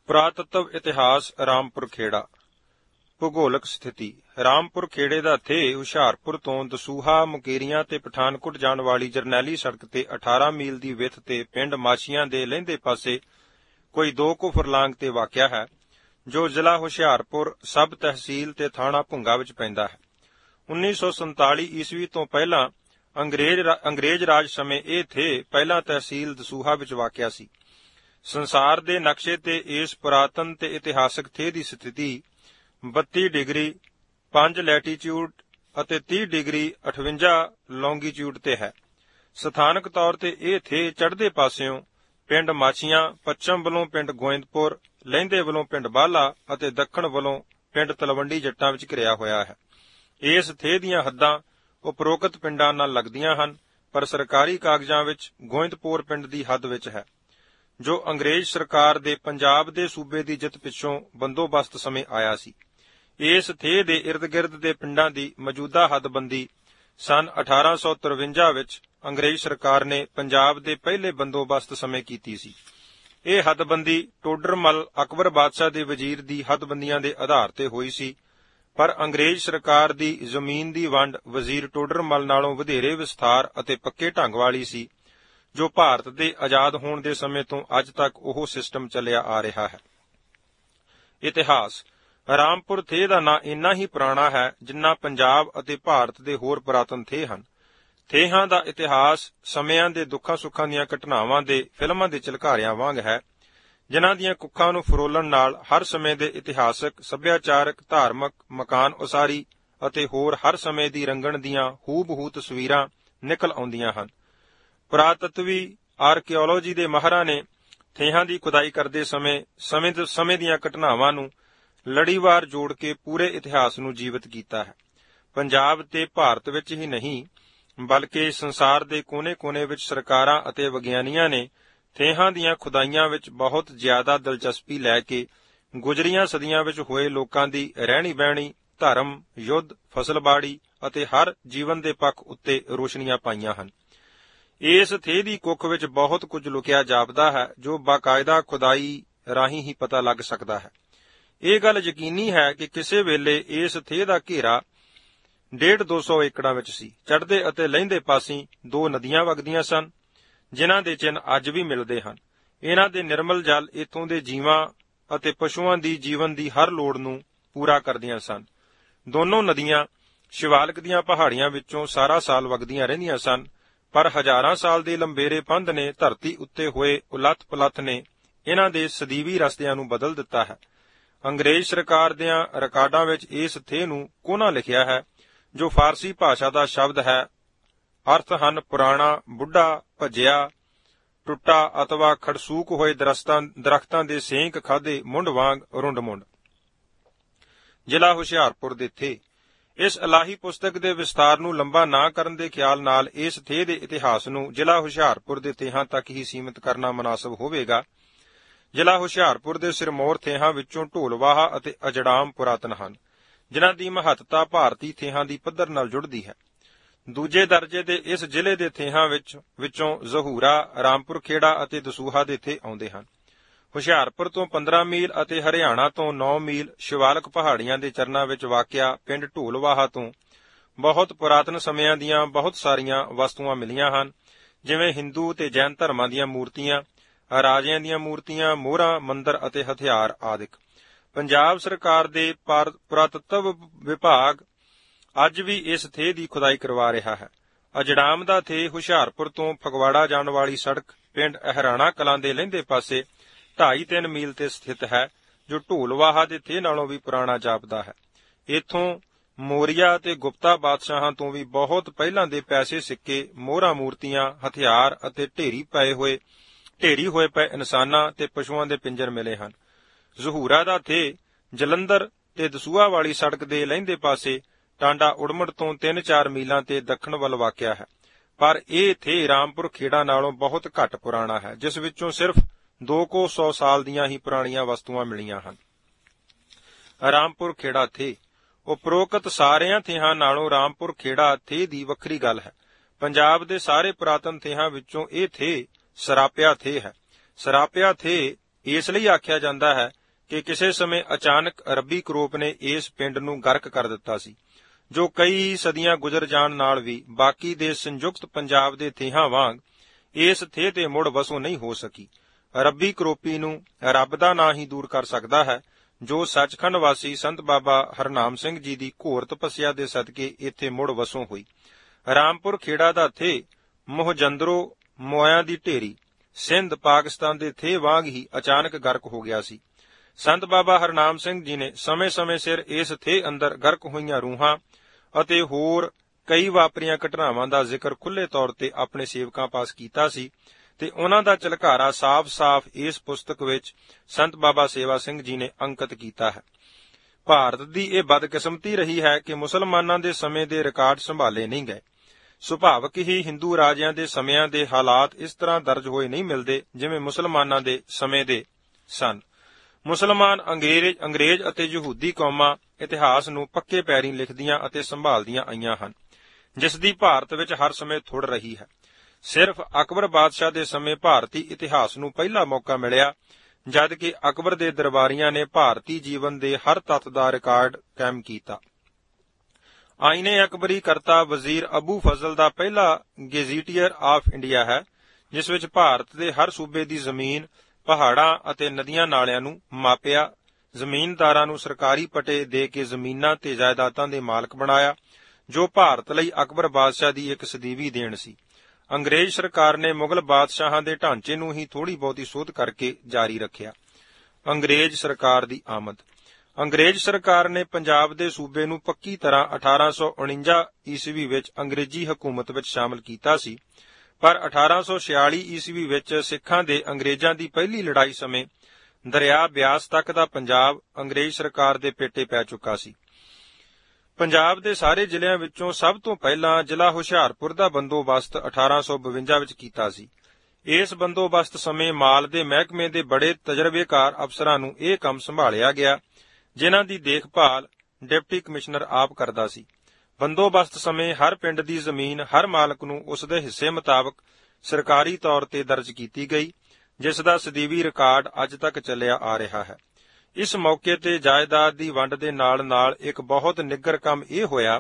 ਪੁਰਾਤੱਤਵ ਇਤਿਹਾਸ ਰਾਮਪੁਰ ਖੇੜਾ। ਭੂਗੋਲਕ ਸਥਿਤੀ। ਰਾਮਪੁਰ ਖੇੜੇ ਦਾ ਥੇ ਹੁਸ਼ਿਆਰਪੁਰ ਤੋਂ ਦਸੂਹਾ, ਮੁਕੇਰੀਆਂ ਤੇ ਪਠਾਨਕੋਟ ਜਾਣ ਵਾਲੀ ਜਰਨੈਲੀ ਸੜਕ ਤੇ 18 ਮੀਲ ਦੀ ਵਿੱਥ ਤੇ ਪਿੰਡ ਮਾਛੀਆਂ ਦੇ ਲਹਿੰਦੇ ਪਾਸੇ ਕੋਈ 2 ਕੁ ਫਰਲਾਂਗ ਤੇ ਵਾਕਿਆ ਹੈ, ਜੋ ਜ਼ਿਲ੍ਹਾ ਹੁਸ਼ਿਆਰਪੁਰ, ਸਬ ਤਹਿਸੀਲ ਤੇ ਥਾਣਾ ਭੁੰਗਾ ਵਿੱਚ ਪੈਂਦਾ ਹੈ। 1947 ਈਸਵੀ ਤੋਂ ਪਹਿਲਾਂ ਅੰਗਰੇਜ਼ ਰਾਜ ਸਮੇਂ ਇਹ ਥੇ ਪਹਿਲਾਂ ਤਹਿਸੀਲ ਦਸੂਹਾ ਵਿੱਚ ਵਾਕਿਆ ਸੀ। ਸੰਸਾਰ ਦੇ ਨਕਸ਼ੇ ਤੇ ਇਸ ਪੁਰਾਤਨ ਤੇ ਇਤਿਹਾਸਕ ਥੇ ਦੀ ਸਥਿਤੀ 32 ਡਿਗਰੀ 5 ਲੈਟੀਚਿਊਡ ਅਤੇ 30 ਡਿਗਰੀ 58 ਲੌਂਗੀਚਿਊਡ ਤੇ ਹੈ। ਸਥਾਨਕ ਤੌਰ ਤੇ ਇਹ ਥੇ ਚੜ੍ਹਦੇ ਪਾਸਿਓਂ ਪਿੰਡ ਮਾਛੀਆਂ, ਪੱਛਮ ਵੱਲੋਂ ਪਿੰਡ ਗੋਇੰਦਪੁਰ, ਲਹਿੰਦੇ ਵੱਲੋਂ ਪਿੰਡ ਬਾਲਾ ਅਤੇ ਦੱਖਣ ਵੱਲੋਂ ਪਿੰਡ ਤਲਵੰਡੀ ਜੱਟਾਂ ਵਿੱਚ ਘਿਰਿਆ ਹੋਇਆ ਹੈ। ਇਸ ਥੇ ਦੀਆਂ ਹੱਦਾਂ ਉਪਰੋਕਤ ਪਿੰਡਾਂ ਨਾਲ ਲੱਗਦੀਆਂ ਹਨ, ਪਰ ਸਰਕਾਰੀ ਕਾਗਜ਼ਾਂ ਵਿੱਚ ਗੋਇੰਦਪੁਰ ਪਿੰਡ ਦੀ ਹੱਦ ਵਿੱਚ ਹੈ, ਜੋ ਅੰਗਰੇਜ਼ ਸਰਕਾਰ ਦੇ ਪੰਜਾਬ ਦੇ ਸੂਬੇ ਦੀ ਜਿੱਤ ਪਿੱਛੋਂ ਬੰਦੋਬਸਤ ਸਮੇਂ ਆਇਆ ਸੀ। ਇਸ ਥੇ ਦੇ ਇਰਦ-ਗਿਰਦ ਦੇ ਪਿੰਡਾਂ ਦੀ ਮੌਜੂਦਾ ਹੱਦਬੰਦੀ ਸਨ 1853 ਵਿੱਚ ਅੰਗਰੇਜ਼ ਸਰਕਾਰ ਨੇ ਪੰਜਾਬ ਦੇ ਪਹਿਲੇ ਬੰਦੋਬਸਤ ਸਮੇਂ ਕੀਤੀ ਸੀ। ਇਹ ਹੱਦਬੰਦੀ ਟੋਡਰਮਲ ਅਕਬਰ ਬਾਦਸ਼ਾਹ ਦੇ ਵਜ਼ੀਰ ਦੀ ਹੱਦਬੰਦੀਆਂ ਦੇ ਆਧਾਰ ਤੇ ਹੋਈ ਸੀ, ਪਰ ਅੰਗਰੇਜ਼ ਸਰਕਾਰ ਦੀ ਜ਼ਮੀਨ ਦੀ ਵੰਡ ਵਜ਼ੀਰ ਟੋਡਰਮਲ ਨਾਲੋਂ ਵਧੇਰੇ ਵਿਸਥਾਰ ਅਤੇ ਪੱਕੇ ਢੰਗ ਵਾਲੀ ਸੀ, ਜੋ ਭਾਰਤ ਦੇ ਆਜ਼ਾਦ ਹੋਣ ਦੇ ਸਮੇਂ ਤੋਂ ਅੱਜ ਤੱਕ ਉਹ ਸਿਸਟਮ ਚੱਲਿਆ ਆ ਰਿਹਾ ਹੈ। ਇਤਿਹਾਸ। ਰਾਮਪੁਰ ਥੇ ਦਾ ਨਾਂ ਇੰਨਾ ਹੀ ਪੁਰਾਣਾ ਹੈ ਜਿੰਨਾ ਪੰਜਾਬ ਅਤੇ ਭਾਰਤ ਦੇ ਹੋਰ ਪੁਰਾਤਨ ਥੇ ਹਨ। ਥੇਹਾਂ ਦਾ ਇਤਿਹਾਸ ਸਮਿਆਂ ਦੇ ਦੁੱਖਾਂ ਸੁੱਖਾਂ ਦੀਆਂ ਘਟਨਾਵਾਂ ਦੇ ਫਿਲਮਾਂ ਦੇ ਝਲਕਾਰਿਆਂ ਵਾਂਗ ਹੈ, ਜਿਨ੍ਹਾਂ ਦੀਆਂ ਕੁੱਖਾਂ ਨੂੰ ਫਰੋਲਣ ਨਾਲ ਹਰ ਸਮੇਂ ਦੇ ਇਤਿਹਾਸਕ, ਸੱਭਿਆਚਾਰਕ, ਧਾਰਮਿਕ, ਮਕਾਨ ਉਸਾਰੀ ਅਤੇ ਹੋਰ ਹਰ ਸਮੇਂ ਦੀ ਰੰਗਣ ਦੀਆਂ ਹੂਬਹੂ ਤਸਵੀਰਾਂ ਨਿਕਲ ਆਉਂਦੀਆਂ ਹਨ। ਪੁਰਾਤੱਤਵੀ ਆਰਕੀਓਲੋਜੀ ਦੇ ਮਾਹਰਾਂ ਨੇ ਥੇਹਾਂ ਦੀ ਖੁਦਾਈ ਕਰਦੇ ਸਮੇਂ ਦੀਆਂ ਘਟਨਾਵਾਂ ਨੂੰ ਲੜੀਵਾਰ ਜੋੜ ਕੇ ਪੂਰੇ ਇਤਿਹਾਸ ਨੂੰ ਜੀਵਤ ਕੀਤਾ ਹੈ। ਪੰਜਾਬ ਤੇ ਭਾਰਤ ਵਿੱਚ ਹੀ ਨਹੀਂ, ਬਲਕਿ ਸੰਸਾਰ ਦੇ ਕੋਨੇ-ਕੋਨੇ ਵਿੱਚ ਸਰਕਾਰਾਂ ਅਤੇ ਵਿਗਿਆਨੀਆਂ ਨੇ ਥੇਹਾਂ ਦੀਆਂ ਖੁਦਾਈਆਂ ਵਿੱਚ ਬਹੁਤ ਜ਼ਿਆਦਾ ਦਿਲਚਸਪੀ ਲੈ ਕੇ ਗੁਜ਼ਰੀਆਂ ਸਦੀਆਂ ਵਿੱਚ ਹੋਏ ਲੋਕਾਂ ਦੀ ਰਹਿਣੀ-ਬਹਿਣੀ, ਧਰਮ, ਯੁੱਧ, ਫਸਲਬਾੜੀ ਅਤੇ ਹਰ ਜੀਵਨ ਦੇ ਪੱਖ ਉੱਤੇ ਰੋਸ਼ਨੀਆਂ ਪਾਈਆਂ ਹਨ। ਇਸ ਥੇ ਦੀ ਕੁੱਖ ਵਿੱਚ ਬਹੁਤ ਕੁਝ ਲੁਕਿਆ ਜਾਪਦਾ ਹੈ, ਜੋ ਬਾਕਾਇਦਾ ਖੁਦਾਈ ਰਾਹੀਂ ਹੀ ਪਤਾ ਲੱਗ ਸਕਦਾ ਹੈ। ਇਹ ਗੱਲ ਯਕੀਨੀ ਹੈ ਕਿ ਕਿਸੇ ਵੇਲੇ ਇਸ ਥੇ ਦਾ ਘੇਰਾ 150-200 ਏਕੜਾਂ ਵਿੱਚ ਸੀ। ਚੜ੍ਹਦੇ ਅਤੇ ਲਹਿੰਦੇ ਪਾਸੀਂ 2 ਨਦੀਆਂ ਵਗਦੀਆਂ ਸਨ, ਜਿਨ੍ਹਾਂ ਦੇ ਚਿੰਨ੍ਹ ਅੱਜ ਵੀ ਮਿਲਦੇ ਹਨ। ਇਹਨਾਂ ਦੇ ਨਿਰਮਲ ਜਲ ਇੱਥੋਂ ਦੇ ਜੀਵਾਂ ਅਤੇ ਪਸ਼ੂਆਂ ਦੀ ਜੀਵਨ ਦੀ ਹਰ ਲੋੜ ਨੂੰ ਪੂਰਾ ਕਰਦੀਆਂ ਸਨ। ਦੋਨੋਂ ਨਦੀਆਂ ਸ਼ਿਵਾਲਿਕ ਦੀਆਂ ਪਹਾੜੀਆਂ ਵਿੱਚੋਂ ਸਾਰਾ ਸਾਲ ਵਗਦੀਆਂ ਰਹਿੰਦੀਆਂ ਸਨ, ਪਰ ਹਜ਼ਾਰਾਂ ਸਾਲ ਦੇ ਲੰਬੇਰੇ ਪੰਧ ਨੇ ਧਰਤੀ ਉੱਤੇ ਹੋਏ ਉਲੱਥ-ਪੁਲੱਥ ਨੇ ਇਹਨਾਂ ਦੇ ਸਦੀਵੀ ਰਸਤਿਆਂ ਨੂੰ ਬਦਲ ਦਿੱਤਾ ਹੈ। ਅੰਗਰੇਜ਼ ਸਰਕਾਰ ਦਿਆਂ ਰਿਕਾਰਡਾਂ ਵਿੱਚ ਇਸ ਥੇ ਨੂੰ ਕੋਨਾ ਲਿਖਿਆ ਹੈ, ਜੋ ਫਾਰਸੀ ਭਾਸ਼ਾ ਦਾ ਸ਼ਬਦ ਹੈ। ਅਰਥ ਹਨ ਪੁਰਾਣਾ, ਬੁੱਢਾ, ਭੱਜਿਆ, ਟੁੱਟਾ ਅਥਵਾ ਖੜਸੂਕ ਹੋਏ ਦਰਖਤਾਂ ਦੇ ਸੇਂਕ ਖਾਧੇ ਮੁੰਡ ਵਾਂਗ ਰੁੰਡ-ਮੁੰਡ। ਜ਼ਿਲ੍ਹਾ ਹੁਸ਼ਿਆਰਪੁਰ ਦੇ ਥੇ। ਇਸ ਇਲਾਹੀ ਪੁਸਤਕ ਦੇ ਵਿਸਤਾਰ ਨੂੰ ਲੰਬਾ ਨਾ ਕਰਨ ਦੇ ਖਿਆਲ ਨਾਲ ਇਸ ਥੇ ਦੇ ਇਤਿਹਾਸ ਨੂੰ ਜ਼ਿਲ੍ਹਾ ਹੁਸ਼ਿਆਰਪੁਰ ਦੇ ਥੇਹਾਂ ਤੱਕ ਹੀ ਸੀਮਿਤ ਕਰਨਾ ਮੁਨਾਸਬ ਹੋਵੇਗਾ। ਜ਼ਿਲ੍ਹਾ ਹੁਸ਼ਿਆਰਪੁਰ ਦੇ ਸਿਰਮੌਰ ਥੇਹਾਂ ਵਿੱਚੋਂ ਢੋਲਵਾਹਾ ਅਤੇ ਅਜੜਾਮ ਪੁਰਾਤਨ ਹਨ, ਜਿਨ੍ਹਾਂ ਦੀ ਮਹੱਤਤਾ ਭਾਰਤੀ ਥੇਹਾਂ ਦੀ ਪੱਧਰ ਨਾਲ ਜੁੜਦੀ ਹੈ। ਦੂਜੇ ਦਰਜੇ ਦੇ ਇਸ ਜ਼ਿਲ੍ਹੇ ਦੇ ਥੇਹਾਂ ਵਿੱਚੋਂ ਜ਼ਹੂਰਾ, ਰਾਮਪੁਰ ਖੇੜਾ ਅਤੇ ਦਸੂਹਾ ਦੇ ਥੇ ਆਉਂਦੇ ਹਨ। ਹੁਸ਼ਿਆਰਪੁਰ ਤੋਂ 15 ਮੀਲ ਅਤੇ ਹਰਿਆਣਾ ਤੋਂ 9 ਮੀਲ ਸ਼ਿਵਾਲਿਕ ਪਹਾੜੀਆਂ ਦੇ ਚਰਨਾਂ ਵਿੱਚ ਵਾਕਿਆ ਪਿੰਡ ਢੋਲਵਾਹਾ ਤੋਂ ਬਹੁਤ ਪੁਰਾਤਨ ਸਮਿਆਂ ਦੀਆਂ ਬਹੁਤ ਸਾਰੀਆਂ ਵਸਤੂਆਂ ਮਿਲੀਆਂ ਹਨ, ਜਿਵੇਂ ਹਿੰਦੂ ਤੇ ਜੈਨ ਧਰਮਾਂ ਦੀਆਂ ਮੂਰਤੀਆਂ, ਰਾਜਿਆਂ ਦੀਆਂ ਮੂਰਤੀਆਂ, ਮੋਹਰਾਂ, ਮੰਦਰ ਅਤੇ ਹਥਿਆਰ ਆਦਿਕ। ਪੰਜਾਬ ਸਰਕਾਰ ਦੇ ਪੁਰਾਤੱਤਵ ਵਿਭਾਗ ਅੱਜ ਵੀ ਇਸ ਥੇ ਦੀ ਖੁਦਾਈ ਕਰਵਾ ਰਿਹਾ ਹੈ। ਅਜੜਾਮ ਦਾ ਥੇ ਹੁਸ਼ਿਆਰਪੁਰ ਤੋਂ ਫਗਵਾੜਾ ਜਾਣ ਵਾਲੀ ਸੜਕ ਪਿੰਡ ਅਹਿਰਾਣਾ ਕਲਾਂ ਦੇ ਲਹਿੰਦੇ ਪਾਸੇ 2.5-3 ਮੀਲ ਤੇ ਸਥਿਤ ਹੈ, ਜੋ ਢੋਲਵਾਹਾ ਦੇ ਥੇ ਨਾਲੋਂ ਵੀ ਪੁਰਾਣਾ ਜਾਪਦਾ ਹੈ। ਇੱਥੋਂ ਮੌਰੀਆ ਤੇ ਗੁਪਤਾ ਬਾਦਸ਼ਾਹਾਂ ਤੋਂ ਵੀ ਬਹੁਤ ਪਹਿਲਾਂ ਦੇ ਪੈਸੇ, ਸਿੱਕੇ, ਮੋਹਰਾਂ, ਮੂਰਤੀਆਂ, ਹਥਿਆਰ ਅਤੇ ਢੇਰੀ ਹੋਏ ਪਏ ਇਨਸਾਨਾਂ ਤੇ ਪਸ਼ੂਆਂ ਦੇ ਪਿੰਜਰ ਮਿਲੇ ਹਨ। ਜ਼ਹੂਰਾ ਦਾ ਥੇ ਜਲੰਧਰ ਤੇ ਦਸੂਹਾ ਵਾਲੀ ਸੜਕ ਦੇ ਲਹਿੰਦੇ ਪਾਸੇ ਟਾਂਡਾ ਉੜਮੜ ਤੋਂ 3-4 ਮੀਲਾਂ ਤੇ ਦੱਖਣ ਵੱਲ ਵਾਕਿਆ ਹੈ, ਪਰ ਇਹ ਥੇ ਰਾਮਪੁਰ ਖੇੜਾ ਨਾਲੋਂ ਬਹੁਤ ਘੱਟ ਪੁਰਾਣਾ ਹੈ, ਜਿਸ ਵਿੱਚੋਂ ਸਿਰਫ 200 ਸਾਲ ਦੀਆਂ ਹੀ ਪੁਰਾਣੀਆਂ ਵਸਤੂਆਂ ਮਿਲੀਆਂ ਹਨ। ਰਾਮਪੁਰ ਖੇੜਾ ਥੇ। ਉਪਰੋਕਤ ਸਾਰਿਆਂ ਥੇਹਾਂ ਨਾਲੋਂ ਰਾਮਪੁਰ ਖੇੜਾ ਥੇ ਦੀ ਵੱਖਰੀ ਗੱਲ ਹੈ। ਪੰਜਾਬ ਦੇ ਸਾਰੇ ਪੁਰਾਤਨ ਥੇਹਾਂ ਵਿੱਚੋਂ ਇਹ ਥੇ ਸਰਾਪਿਆ ਥੇ ਹੈ। ਸਰਾਪਿਆ ਥੇ ਇਸ ਲਈ ਆਖਿਆ ਜਾਂਦਾ ਹੈ ਕਿ ਕਿਸੇ ਸਮੇਂ ਅਚਾਨਕ ਅਰਬੀ ਕਰੋਪ ਨੇ ਇਸ ਪਿੰਡ ਨੂੰ ਗਰਕ ਕਰ ਦਿੱਤਾ ਸੀ, ਜੋ ਕਈ ਸਦੀਆਂ ਗੁਜ਼ਰ ਜਾਣ ਨਾਲ ਵੀ ਬਾਕੀ ਦੇ ਸੰਯੁਕਤ ਪੰਜਾਬ ਦੇ ਥੇਹਾਂ ਵਾਂਗ ਇਸ ਥੇਹ ਤੇ ਮੁੜ ਵਸੋਂ ਨਹੀਂ ਹੋ ਸਕੀ। ਰੱਬੀ ਕਰੋਪੀ ਨੂੰ ਰੱਬ ਦਾ ਨਾਂ ਹੀ ਦੂਰ ਕਰ ਸਕਦਾ ਹੈ, ਜੋ ਸੱਚਖੰਡ ਵਾਸੀ ਸੰਤ ਬਾਬਾ ਹਰਨਾਮ ਸਿੰਘ ਜੀ ਦੀ ਘੋਰ ਤਪੱਸਿਆ ਦੇ ਸਦਕੇ ਇੱਥੇ ਮੁੜ ਵਸੋਂ ਹੋਈ। ਰਾਮਪੁਰ ਖੇੜਾ ਦਾ ਥੇਹ ਮੋਹਜੰਦਰੋ ਮੋਇਆਂ ਦੀ ਢੇਰੀ ਸਿੰਧ ਪਾਕਿਸਤਾਨ ਦੇ ਥੇਹ ਵਾਂਗ ਹੀ ਅਚਾਨਕ ਗਰਕ ਹੋ ਗਿਆ ਸੀ। ਸੰਤ ਬਾਬਾ ਹਰਨਾਮ ਸਿੰਘ ਜੀ ਨੇ ਸਮੇਂ-ਸਮੇਂ ਸਿਰ ਇਸ ਥੇਹ ਅੰਦਰ ਗਰਕ ਹੋਈਆਂ ਰੂਹਾਂ ਅਤੇ ਹੋਰ ਕਈ ਵਾਪਰੀਆਂ ਘਟਨਾਵਾਂ ਦਾ ਜ਼ਿਕਰ ਖੁੱਲ੍ਹੇ ਤੌਰ ਤੇ ਆਪਣੇ ਸੇਵਕਾਂ ਪਾਸ ਕੀਤਾ ਸੀ ਤੇ ਉਹਨਾਂ ਦਾ ਝਲਕਾਰਾ ਸਾਫ਼-ਸਾਫ਼ ਇਸ ਪੁਸਤਕ ਵਿੱਚ ਸੰਤ ਬਾਬਾ ਸੇਵਾ ਸਿੰਘ ਜੀ ਨੇ ਅੰਕਿਤ ਕੀਤਾ ਹੈ। ਭਾਰਤ ਦੀ ਇਹ ਬਦਕਿਸਮਤੀ ਰਹੀ ਹੈ ਕਿ ਮੁਸਲਮਾਨਾਂ ਦੇ ਸਮੇਂ ਦੇ ਰਿਕਾਰਡ ਸੰਭਾਲੇ ਨਹੀਂ ਗਏ। ਸੁਭਾਵਕ ਹੀ ਹਿੰਦੂ ਰਾਜਿਆਂ ਦੇ ਸਮਿਆਂ ਦੇ ਹਾਲਾਤ ਇਸ ਤਰ੍ਹਾਂ ਦਰਜ ਹੋਏ ਨਹੀਂ ਮਿਲਦੇ ਜਿਵੇਂ ਮੁਸਲਮਾਨਾਂ ਦੇ ਸਮੇਂ ਦੇ ਸਨ। ਮੁਸਲਮਾਨ, ਅੰਗਰੇਜ਼ ਅਤੇ ਯਹੂਦੀ ਕੌਮਾਂ ਇਤਿਹਾਸ ਨੂੰ ਪੱਕੇ ਪੈਰੀਂ ਲਿਖਦੀਆਂ ਅਤੇ ਸੰਭਾਲਦੀਆਂ ਆਈਆਂ ਹਨ, ਜਿਸ ਦੀ ਭਾਰਤ ਵਿੱਚ ਹਰ ਸਮੇਂ ਥੁੜ ਰਹੀ ਹੈ। ਸਿਰਫ ਅਕਬਰ ਬਾਦਸ਼ਾਹ ਦੇ ਸਮੇਂ ਭਾਰਤੀ ਇਤਿਹਾਸ ਨੂੰ ਪਹਿਲਾ ਮੌਕਾ ਮਿਲਿਆ, ਜਦ ਕਿ ਅਕਬਰ ਦੇ ਦਰਬਾਰੀਆਂ ਨੇ ਭਾਰਤੀ ਜੀਵਨ ਦੇ ਹਰ ਤੱਤ ਦਾ ਰਿਕਾਰਡ ਕਾਇਮ ਕੀਤਾ। ਆਈਨੇ ਅਕਬਰੀ ਕਰਤਾ ਵਜ਼ੀਰ ਅਬੂ ਫਜ਼ਲ ਦਾ ਪਹਿਲਾ ਗੇਜ਼ੀਟੀਅਰ ਆਫ ਇੰਡੀਆ ਹੈ, ਜਿਸ ਵਿੱਚ ਭਾਰਤ ਦੇ ਹਰ ਸੂਬੇ ਦੀ ਜ਼ਮੀਨ, ਪਹਾੜਾਂ ਅਤੇ ਨਦੀਆਂ ਨਾਲਿਆਂ ਨੂੰ ਮਾਪਿਆ, ਜ਼ਮੀਨਦਾਰਾਂ ਨੂੰ ਸਰਕਾਰੀ ਪਟੇ ਦੇ ਕੇ ਜ਼ਮੀਨਾਂ ਤੇ ਜਾਇਦਾਦਾਂ ਦੇ ਮਾਲਕ ਬਣਾਇਆ, ਜੋ ਭਾਰਤ ਲਈ ਅਕਬਰ ਬਾਦਸ਼ਾਹ ਦੀ ਇੱਕ ਸਦੀਵੀ ਦੇਣ ਸੀ। ਅੰਗਰੇਜ਼ ਸਰਕਾਰ ਨੇ ਮੁਗਲ ਬਾਦਸ਼ਾਹਾਂ ਦੇ ਢਾਂਚੇ ਨੂੰ ਹੀ ਥੋੜ੍ਹੀ ਬਹੁਤੀ ਸੋਧ ਕਰਕੇ ਜਾਰੀ ਰੱਖਿਆ। ਅੰਗਰੇਜ਼ ਸਰਕਾਰ ਦੀ ਆਮਦ। ਅੰਗਰੇਜ਼ ਸਰਕਾਰ ਨੇ ਪੰਜਾਬ ਦੇ ਸੂਬੇ ਨੂੰ ਪੱਕੀ ਤਰ੍ਹਾਂ 1849 ਈਸਵੀ ਵਿੱਚ ਅੰਗਰੇਜ਼ੀ ਹਕੂਮਤ ਵਿੱਚ ਸ਼ਾਮਲ ਕੀਤਾ ਸੀ, ਪਰ 1846 ਈਸਵੀ ਵਿੱਚ ਸਿੱਖਾਂ ਦੇ ਅੰਗਰੇਜ਼ਾਂ ਦੀ ਪਹਿਲੀ ਲੜਾਈ ਸਮੇਂ ਦਰਿਆ ਬਿਆਸ ਤੱਕ ਦਾ ਪੰਜਾਬ ਅੰਗਰੇਜ਼ ਸਰਕਾਰ ਦੇ ਪੇਟੇ ਪੈ ਚੁੱਕਾ ਸੀ। ਪੰਜਾਬ ਦੇ ਸਾਰੇ ਜ਼ਿਲ੍ਹਿਆਂ ਵਿੱਚੋਂ ਸਭ ਤੋਂ ਪਹਿਲਾਂ ਜ਼ਿਲ੍ਹਾ ਹੁਸ਼ਿਆਰਪੁਰ ਦਾ ਬੰਦੋਬਸਤ 1852 ਵਿੱਚ ਕੀਤਾ ਸੀ। ਇਸ ਬੰਦੋਬਸਤ ਸਮੇਂ ਮਾਲ ਦੇ ਮਹਿਕਮੇ ਦੇ ਬੜੇ ਤਜਰਬੇਕਾਰ ਅਫਸਰਾਂ ਨੂੰ ਇਹ ਕੰਮ ਸੰਭਾਲਿਆ ਗਿਆ, ਜਿਨ੍ਹਾਂ ਦੀ ਦੇਖਭਾਲ ਡਿਪਟੀ ਕਮਿਸ਼ਨਰ ਆਪ ਕਰਦਾ ਸੀ। ਬੰਦੋਬਸਤ ਸਮੇਂ ਹਰ ਪਿੰਡ ਦੀ ਜ਼ਮੀਨ ਹਰ ਮਾਲਕ ਨੂੰ ਉਸ ਦੇ ਹਿੱਸੇ ਮੁਤਾਬਕ ਸਰਕਾਰੀ ਤੌਰ ਤੇ ਦਰਜ ਕੀਤੀ ਗਈ, ਜਿਸ ਦਾ ਸਦੀਵੀ ਰਿਕਾਰਡ ਅੱਜ ਤੱਕ ਚੱਲਿਆ ਆ ਰਿਹਾ ਹੈ। ਇਸ ਮੌਕੇ ਤੇ ਜਾਇਦਾਦ ਦੀ ਵੰਡ ਦੇ ਨਾਲ-ਨਾਲ ਇੱਕ ਬਹੁਤ ਨਿੱਘਰ ਕੰਮ ਇਹ ਹੋਇਆ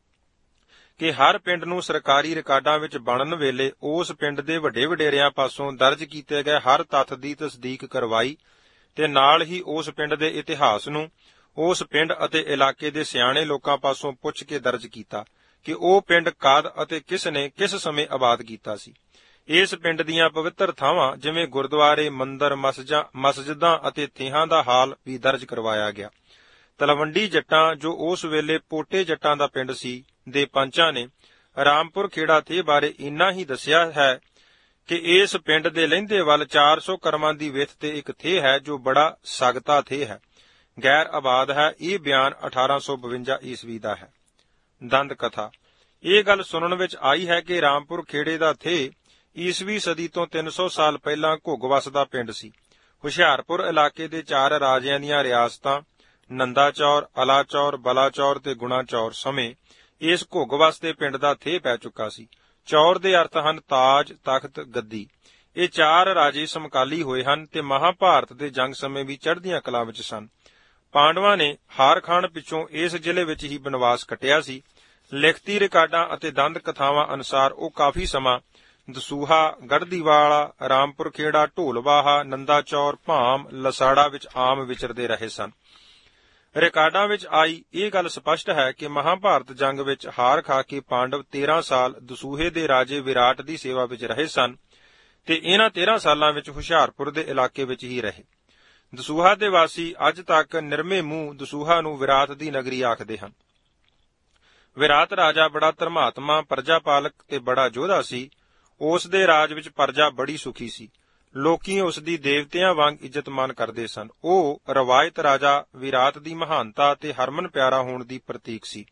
ਕਿ ਹਰ ਪਿੰਡ ਨੂੰ ਸਰਕਾਰੀ ਰਿਕਾਰਡਾਂ ਵਿੱਚ ਬਣਨ ਵੇਲੇ ਉਸ ਪਿੰਡ ਦੇ ਵੱਡੇ ਵਡੇਰਿਆਂ ਪਾਸੋਂ ਦਰਜ ਕੀਤੇ ਗਏ ਹਰ ਤੱਥ ਦੀ ਤਸਦੀਕ ਕਰਵਾਈ ਤੇ ਨਾਲ ਹੀ ਉਸ ਪਿੰਡ ਦੇ ਇਤਿਹਾਸ ਨੂੰ ਉਸ ਪਿੰਡ ਅਤੇ ਇਲਾਕੇ ਦੇ ਸਿਆਣੇ ਲੋਕਾਂ ਪਾਸੋਂ ਪੁੱਛ ਕੇ ਦਰਜ ਕੀਤਾ ਕਿ ਉਹ ਪਿੰਡ ਕਦ ਅਤੇ ਕਿਸ ਨੇ ਕਿਸ ਸਮੇਂ ਆਬਾਦ ਕੀਤਾ ਸੀ। ਇਸ ਪਿੰਡ ਦੀਆਂ ਪਵਿੱਤਰ ਥਾਵਾਂ ਜਿਵੇਂ ਗੁਰਦੁਆਰੇ, ਮੰਦਰ, ਮਸਜਿਦਾਂ ਅਤੇ ਥੇਹਾਂ ਦਾ ਹਾਲ ਵੀ ਦਰਜ ਕਰਵਾਇਆ ਗਿਆ। ਤਲਵੰਡੀ ਜੱਟਾਂ, ਜੋ ਉਸ ਵੇਲੇ ਪੋਟੇ ਜੱਟਾਂ ਦਾ ਪਿੰਡ ਸੀ, ਦੇ ਪੰਚਾਂ ਨੇ ਰਾਮਪੁਰ ਖੇੜਾ ਥੇਹ ਬਾਰੇ ਇੰਨਾ ਹੀ ਦੱਸਿਆ ਹੈ ਕਿ ਇਸ ਪਿੰਡ ਦੇ ਲਹਿੰਦੇ ਵੱਲ 400 ਕਰਮਾਂ ਦੀ ਵਿੱਥ ਤੇ ਇੱਕ ਥੇਹ ਹੈ, ਜੋ ਬੜਾ ਸਗਤਾ ਥੇਹ ਹੈ, ਗੈਰ ਆਬਾਦ ਹੈ। ਇਹ ਬਿਆਨ 1852 ਈਸਵੀ ਦਾ ਹੈ। ਦੰਦ ਕਥਾ। ਇਹ ਗੱਲ ਸੁਣਨ ਵਿੱਚ ਆਈ ਹੈ ਕਿ ਰਾਮਪੁਰ ਖੇੜੇ ਦਾ ਥੇਹ ਈਸਵੀ ਸਦੀ ਤੋਂ 300 ਸਾਲ ਪਹਿਲਾਂ ਘੁੱਗਵਸ ਦਾ ਪਿੰਡ ਸੀ। ਹੁਸ਼ਿਆਰਪੁਰ ਇਲਾਕੇ ਦੇ 4 ਰਾਜਿਆਂ ਦੀਆਂ ਰਿਆਸਤਾਂ ਨੰਦਾਚੌਰ, ਅਲਾਚੌਰ, ਬਲਾਚੌਰ ਤੇ ਗੁਣਾਚੌਰ ਸਮੇਂ ਇਸ ਘੁੱਗਵਸ ਦੇ ਪਿੰਡ ਦਾ ਥੇਹ ਪੈ ਚੁੱਕਾ ਸੀ। ਚੌਰ ਦੇ ਅਰਥ ਹਨ ਤਾਜ, ਤਖਤ, ਗੱਦੀ। ਇਹ 4 ਰਾਜੇ ਸਮਕਾਲੀ ਹੋਏ ਹਨ ਤੇ ਮਹਾਭਾਰਤ ਦੇ ਜੰਗ ਸਮੇਂ ਵੀ ਚੜ੍ਹਦੀਆਂ ਕਲਾਂ ਵਿੱਚ ਸਨ। ਪਾਂਡਵਾਂ ਨੇ ਹਾਰ ਖਾਣ ਪਿੱਛੋਂ ਇਸ ਜ਼ਿਲ੍ਹੇ ਵਿੱਚ ਹੀ ਬਨਵਾਸ ਕੱਟਿਆ ਸੀ। ਲਿਖਤੀ ਰਿਕਾਰਡਾਂ ਅਤੇ ਦੰਦ ਕਥਾਵਾਂ ਅਨੁਸਾਰ ਉਹ ਕਾਫੀ ਸਮਾਂ ਦਸੂਹਾ, ਗੜ੍ਹਦੀਵਾਲਾ, ਰਾਮਪੁਰ ਖੇੜਾ, ਢੋਲਵਾਹਾ, ਨੰਦਾਚੌਰ, ਭਾਮ, ਲਸਾੜਾ ਵਿੱਚ ਆਮ ਵਿਚਰਦੇ ਰਹੇ ਸਨ। ਰਿਕਾਰਡਾਂ ਵਿੱਚ ਆਈ ਇਹ ਗੱਲ ਸਪਸ਼ਟ ਹੈ ਕਿ ਮਹਾਭਾਰਤ ਜੰਗ ਵਿੱਚ ਹਾਰ ਖਾ ਕੇ ਪਾਂਡਵ 13 ਸਾਲ ਦਸੂਹੇ ਦੇ ਰਾਜੇ ਵਿਰਾਟ ਦੀ ਸੇਵਾ ਵਿੱਚ ਰਹੇ ਸਨ ਤੇ ਇਹਨਾਂ 13 ਸਾਲਾਂ ਵਿੱਚ ਹੁਸ਼ਿਆਰਪੁਰ ਦੇ ਇਲਾਕੇ ਵਿੱਚ ਹੀ ਰਹੇ। ਦਸੂਹਾ ਦੇ ਵਾਸੀ ਅੱਜ ਤੱਕ ਨਿਰਮੇ ਮੂੰਹ ਦਸੂਹਾ ਨੂੰ ਵਿਰਾਟ ਦੀ ਨਗਰੀ ਆਖਦੇ ਹਨ। ਵਿਰਾਟ ਰਾਜਾ ਬੜਾ ਧਰਮਾਤਮਾ, ਪ੍ਰਜਾ ਪਾਲਕ ਤੇ ਬੜਾ ਯੋਧਾ ਸੀ। ਉਸ ਦੇ ਰਾਜ ਵਿੱਚ ਪ੍ਰਜਾ ਬੜੀ ਸੁਖੀ ਸੀ। ਲੋਕੀ ਉਸ ਦੀ ਦੇਵਤਿਆਂ ਵਾਂਗ ਇੱਜ਼ਤ ਮਾਨ ਕਰਦੇ ਸਨ। ਉਹ ਰਵਾਇਤ ਰਾਜਾ ਵਿਰਾਟ ਦੀ ਮਹਾਨਤਾ ਤੇ ਹਰਮਨ ਪਿਆਰਾ ਹੋਣ ਦੀ ਪ੍ਰਤੀਕ ਸੀ।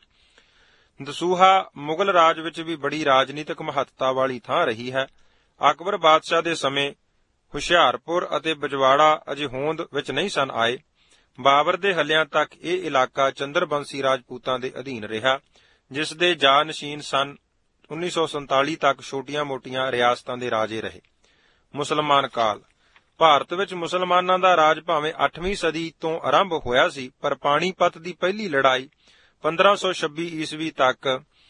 ਦਸੂਹਾ ਮੁਗਲ ਰਾਜ ਵਿੱਚ ਵੀ ਬੜੀ ਰਾਜਨੀਤਿਕ ਮਹੱਤਤਾ ਵਾਲੀ ਥਾਂ ਰਹੀ ਹੈ। ਅਕਬਰ ਬਾਦਸ਼ਾਹ ਦੇ ਸਮੇਂ ਹੁਸ਼ਿਆਰਪੁਰ ਅਤੇ ਬਜਵਾੜਾ ਅਜੇ ਹੋਂਦ ਵਿੱਚ ਨਹੀਂ ਸਨ ਆਏ। ਬਾਬਰ ਦੇ ਹੱਲਿਆਂ ਤੱਕ ਇਹ ਇਲਾਕਾ ਚੰਦਰਬੰਸੀ ਰਾਜਪੂਤਾਂ ਦੇ ਅਧੀਨ ਰਿਹਾ, ਜਿਸ ਦੇ ਜਾਨਸ਼ੀਨ ਸਨ 1947 ਤੱਕ ਛੋਟੀਆਂ-ਮੋਟੀਆਂ ਰਿਆਸਤਾਂ ਦੇ ਰਾਜੇ ਰਹੇ। ਮੁਸਲਮਾਨ ਕਾਲ। ਭਾਰਤ ਵਿੱਚ ਮੁਸਲਮਾਨਾਂ ਦਾ ਰਾਜ ਭਾਵੇਂ 8ਵੀਂ ਸਦੀ ਤੋਂ ਆਰੰਭ ਹੋਇਆ ਸੀ, ਪਰ ਪਾਣੀਪਤ ਦੀ ਪਹਿਲੀ ਲੜਾਈ 1526 ਈਸਵੀ ਤੱਕ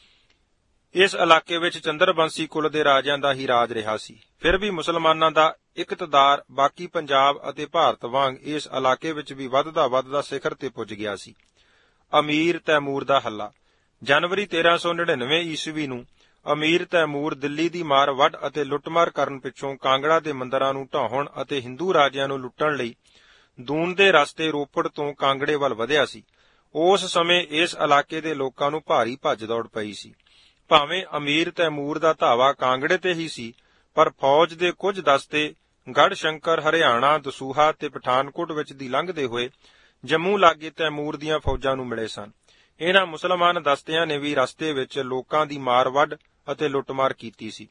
ਇਸ ਇਲਾਕੇ ਵਿੱਚ ਚੰਦਰਬੰਸੀ ਕੁਲ ਦੇ ਰਾਜਿਆਂ ਦਾ ਹੀ ਰਾਜ ਰਿਹਾ ਸੀ। ਫਿਰ ਵੀ ਮੁਸਲਮਾਨਾਂ ਦਾ ਇਕਤਦਾਰ ਬਾਕੀ ਪੰਜਾਬ ਅਤੇ ਭਾਰਤ ਵਾਂਗ ਇਸ ਇਲਾਕੇ ਵਿੱਚ ਵੀ ਵੱਧਦਾ ਸਿਖਰ ਤੇ ਪੁੱਜ ਗਿਆ ਸੀ। ਅਮੀਰ ਤੈਮੂਰ ਦਾ ਹੱਲਾ। ਜਨਵਰੀ 1399 ਈਸਵੀ ਨੂੰ ਅਮੀਰ ਤੈਮੂਰ ਦਿੱਲੀ ਦੀ ਮਾਰ ਵੱਢ ਅਤੇ ਲੁੱਟਮਾਰ ਕਰਨ ਪਿੱਛੋਂ ਕਾਂਗੜਾ ਦੇ ਮੰਦਰਾਂ ਨੂੰ ਢਾਹੁਣ ਅਤੇ ਹਿੰਦੂ ਰਾਜਿਆਂ ਨੂੰ ਲੁੱਟਣ ਲਈ ਦੂਨ ਦੇ ਰਸਤੇ ਰੋਪੜ ਤੋਂ ਕਾਂਗੜੇ ਵੱਲ ਵਧਿਆ ਸੀ। ਉਸ ਸਮੇਂ ਇਸ ਇਲਾਕੇ ਦੇ ਲੋਕਾਂ ਨੂੰ ਭਾਰੀ ਭੱਜ ਦੌੜ ਪਈ ਸੀ। ਭਾਵੇਂ ਅਮੀਰ ਤੈਮੂਰ ਦਾ ਧਾਵਾ ਕਾਂਗੜੇ ਤੇ ਹੀ ਸੀ, ਪਰ ਫੌਜ ਦੇ ਕੁਝ ਦਸਤੇ ਗੜ੍ਹ ਸ਼ੰਕਰ, ਹਰਿਆਣਾ, ਦਸੂਹਾ ਤੇ ਪਠਾਨਕੋਟ ਵਿੱਚ ਦੀ ਲੰਘਦੇ ਹੋਏ ਜੰਮੂ ਲਾਗੇ ਤੈਮੂਰ ਦੀਆਂ ਫੌਜਾਂ ਨੂੰ ਮਿਲੇ ਸਨ। ਇਹਨਾਂ ਮੁਸਲਮਾਨ ਦਸਤਿਆਂ ਨੇ ਵੀ ਰਸਤੇ ਵਿੱਚ ਲੋਕਾਂ ਦੀ ਮਾਰ ਵੱਢ ਅਤੇ ਲੁੱਟਮਾਰ ਕੀਤੀ ਸੀ।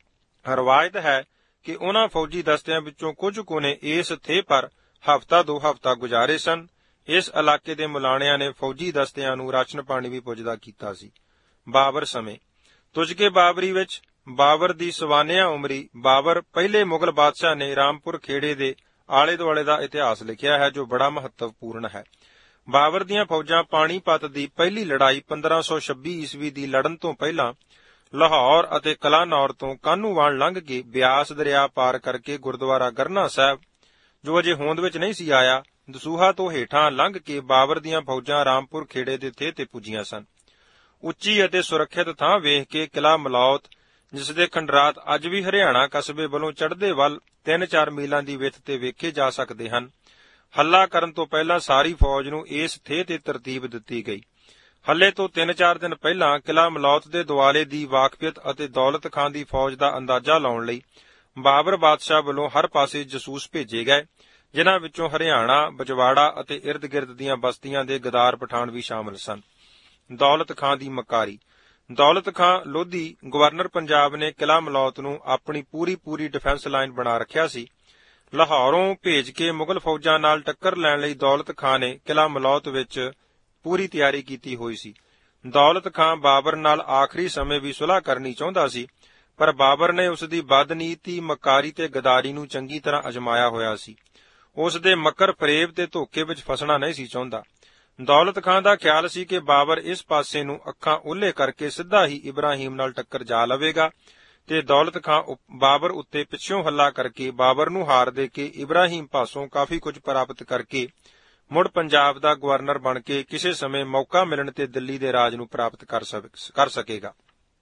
ਰਵਾਇਤ ਹੈ ਕਿ ਉਹਨਾਂ ਫੌਜੀ ਦਸਤਿਆਂ ਵਿੱਚੋਂ ਕੁਝ ਕੁ ਨੇ ਇਸ ਥੇਹ ਪਰ ਹਫ਼ਤਾ 2 ਹਫ਼ਤਾ ਗੁਜ਼ਾਰੇ ਸਨ। ਇਸ ਇਲਾਕੇ ਦੇ ਮੁਲਾਣਿਆਂ ਨੇ ਫੌਜੀ ਦਸਤਿਆਂ ਨੂੰ ਰਾਸ਼ਨ ਪਾਣੀ ਵੀ ਪੁੱਜਦਾ ਕੀਤਾ ਸੀ। ਬਾਬਰ ਸਮੇਂ। ਤੁਜ਼ਕੇ ਬਾਬਰੀ ਵਿੱਚ ਬਾਬਰ ਦੀ ਸਵਾਨਿਆ ਉਮਰੀ ਬਾਬਰ ਪਹਿਲੇ ਮੁਗਲ ਬਾਦਸ਼ਾਹ ਨੇ ਰਾਮਪੁਰ ਖੇੜੇ ਦੇ ਆਲੇ ਦੁਆਲੇ ਦਾ ਇਤਿਹਾਸ ਲਿਖਿਆ ਹੈ, ਜੋ ਬੜਾ ਮਹੱਤਵਪੂਰਨ ਹੈ। ਬਾਬਰ ਦੀਆਂ ਫੌਜਾਂ ਪਾਣੀਪਤ ਦੀ ਪਹਿਲੀ ਲੜਾਈ 1526 ਈਸਵੀ ਦੀ ਲੜਨ ਤੋਂ ਪਹਿਲਾਂ ਲਾਹੌਰ ਅਤੇ ਕਲਾਨੌਰ ਤੋਂ ਕਾਹਨੂੰਵਾਨ ਲੰਘ ਕੇ ਬਿਆਸ ਦਰਿਆ ਪਾਰ ਕਰਕੇ ਗੁਰਦੁਆਰਾ ਗਰਨਾ ਸਾਹਿਬ, ਜੋ ਅਜੇ ਹੋਂਦ ਵਿੱਚ ਨਹੀਂ ਸੀ ਆਇਆ, ਦਸੂਹਾ ਤੋਂ ਹੇਠਾਂ ਲੰਘ ਕੇ ਬਾਬਰ ਦੀਆਂ ਫੌਜਾਂ ਰਾਮਪੁਰ ਖੇੜੇ ਦੇ ਥੇਹ ਤੇ ਪੁੱਜੀਆਂ ਸਨ। ਉੱਚੀ ਅਤੇ ਸੁਰੱਖਿਅਤ ਥਾਂ ਵੇਖ ਕੇ ਕਿਲ੍ਹਾ ਮਲੌਤ, ਜਿਸ ਦੇ ਖੰਡਰਾਤ ਅੱਜ ਵੀ ਹਰਿਆਣਾ ਕਸਬੇ ਵੱਲੋਂ ਚੜ੍ਹਦੇ ਵੱਲ 3-4 ਮੀਲਾਂ ਦੀ ਵਿੱਥ ਤੇ ਵੇਖੇ ਜਾ ਸਕਦੇ ਹਨ। ਹੱਲਾ ਕਰਨ ਤੋਂ ਪਹਿਲਾਂ ਸਾਰੀ ਫੌਜ ਨੂੰ ਇਸ ਥੇਹ ਤੇ ਤਰਤੀਬ ਦਿੱਤੀ ਗਈ। ਹੱਲੇ ਤੋਂ 3-4 ਦਿਨ ਪਹਿਲਾਂ ਕਿਲ੍ਹਾ ਮਲੌਤ ਦੇ ਦੁਆਲੇ ਦੀ ਵਾਕਫੀਅਤ ਅਤੇ ਦੌਲਤ ਖਾਂ ਦੀ ਫੌਜ ਦਾ ਅੰਦਾਜ਼ਾ ਲਾਉਣ ਲਈ ਬਾਬਰ ਬਾਦਸ਼ਾਹ ਵੱਲੋਂ ਹਰ ਪਾਸੇ ਜਸੂਸ ਭੇਜੇ ਗਏ, ਜਿਨ੍ਹਾਂ ਵਿੱਚੋਂ ਹਰਿਆਣਾ, ਬਜਵਾੜਾ ਅਤੇ ਇਰਦ-ਗਿਰਦ ਦੀਆਂ ਬਸਤੀਆਂ ਦੇ ਗਦਾਰ ਪਠਾਨ ਵੀ ਸ਼ਾਮਲ ਸਨ। ਦੌਲਤ ਖਾਂ ਦੀ ਮਕਾਰੀ। ਦੌਲਤ ਖਾਂ ਲੋਧੀ ਗਵਰਨਰ ਪੰਜਾਬ ਨੇ ਕਿਲ੍ਹਾ ਮਲੌਤ ਨੂੰ ਆਪਣੀ ਪੂਰੀ ਡਿਫੈਂਸ ਲਾਈਨ ਬਣਾ ਰੱਖਿਆ ਸੀ। ਲਾਹੌਰੋਂ ਭੇਜ ਕੇ ਮੁਗਲ ਫੌਜਾਂ ਨਾਲ ਟੱਕਰ ਲੈਣ ਲਈ ਦੌਲਤ ਖਾਂ ਨੇ ਕਿਲ੍ਹਾ ਮਲੌਤ ਵਿੱਚ ਪੂਰੀ ਤਿਆਰੀ ਕੀਤੀ ਹੋਈ ਸੀ। ਦੌਲਤ ਖਾਂ ਬਾਬਰ ਨਾਲ ਆਖਰੀ ਸਮੇਂ ਵੀ ਸੁਲ੍ਹਾ ਕਰਨੀ ਚਾਹੁੰਦਾ ਸੀ, ਪਰ ਬਾਬਰ ਨੇ ਉਸ ਦੀ ਬਦਨੀਤੀ, ਮਕਾਰੀ ਤੇ ਗਦਾਰੀ ਨੂੰ ਚੰਗੀ ਤਰ੍ਹਾਂ ਅਜਮਾਇਆ ਹੋਇਆ ਸੀ। ਉਸ ਦੇ ਮੱਕਰ ਫਰੇਬ ਤੇ ਧੋਖੇ ਵਿੱਚ ਫਸਣਾ ਨਹੀਂ ਸੀ ਚਾਹੁੰਦਾ। ਦੌਲਤ ਖਾਂ ਦਾ ਖਿਆਲ ਸੀ ਕਿ ਬਾਬਰ ਇਸ ਪਾਸੇ ਨੂੰ ਅੱਖਾਂ ਓਹਲੇ ਕਰਕੇ ਸਿੱਧਾ ਹੀ ਇਬਰਾਹੀਮ ਨਾਲ ਟੱਕਰ ਜਾ ਲਵੇਗਾ ਤੇ ਦੌਲਤ ਖਾਂ ਬਾਬਰ ਉੱਤੇ ਪਿੱਛੋਂ ਹੱਲਾ ਕਰਕੇ ਬਾਬਰ ਨੂੰ ਹਾਰ ਦੇ ਕੇ ਇਬਰਾਹੀਮ ਪਾਸੋਂ ਕਾਫੀ ਕੁਝ ਪ੍ਰਾਪਤ ਕਰਕੇ ਮੁੜ ਪੰਜਾਬ ਦਾ ਗਵਰਨਰ ਬਣ ਕੇ ਕਿਸੇ ਸਮੇਂ ਮੌਕਾ ਮਿਲਣ ਤੇ ਦਿੱਲੀ ਦੇ ਰਾਜ ਨੂੰ ਪ੍ਰਾਪਤ ਕਰ ਸਕੇਗਾ।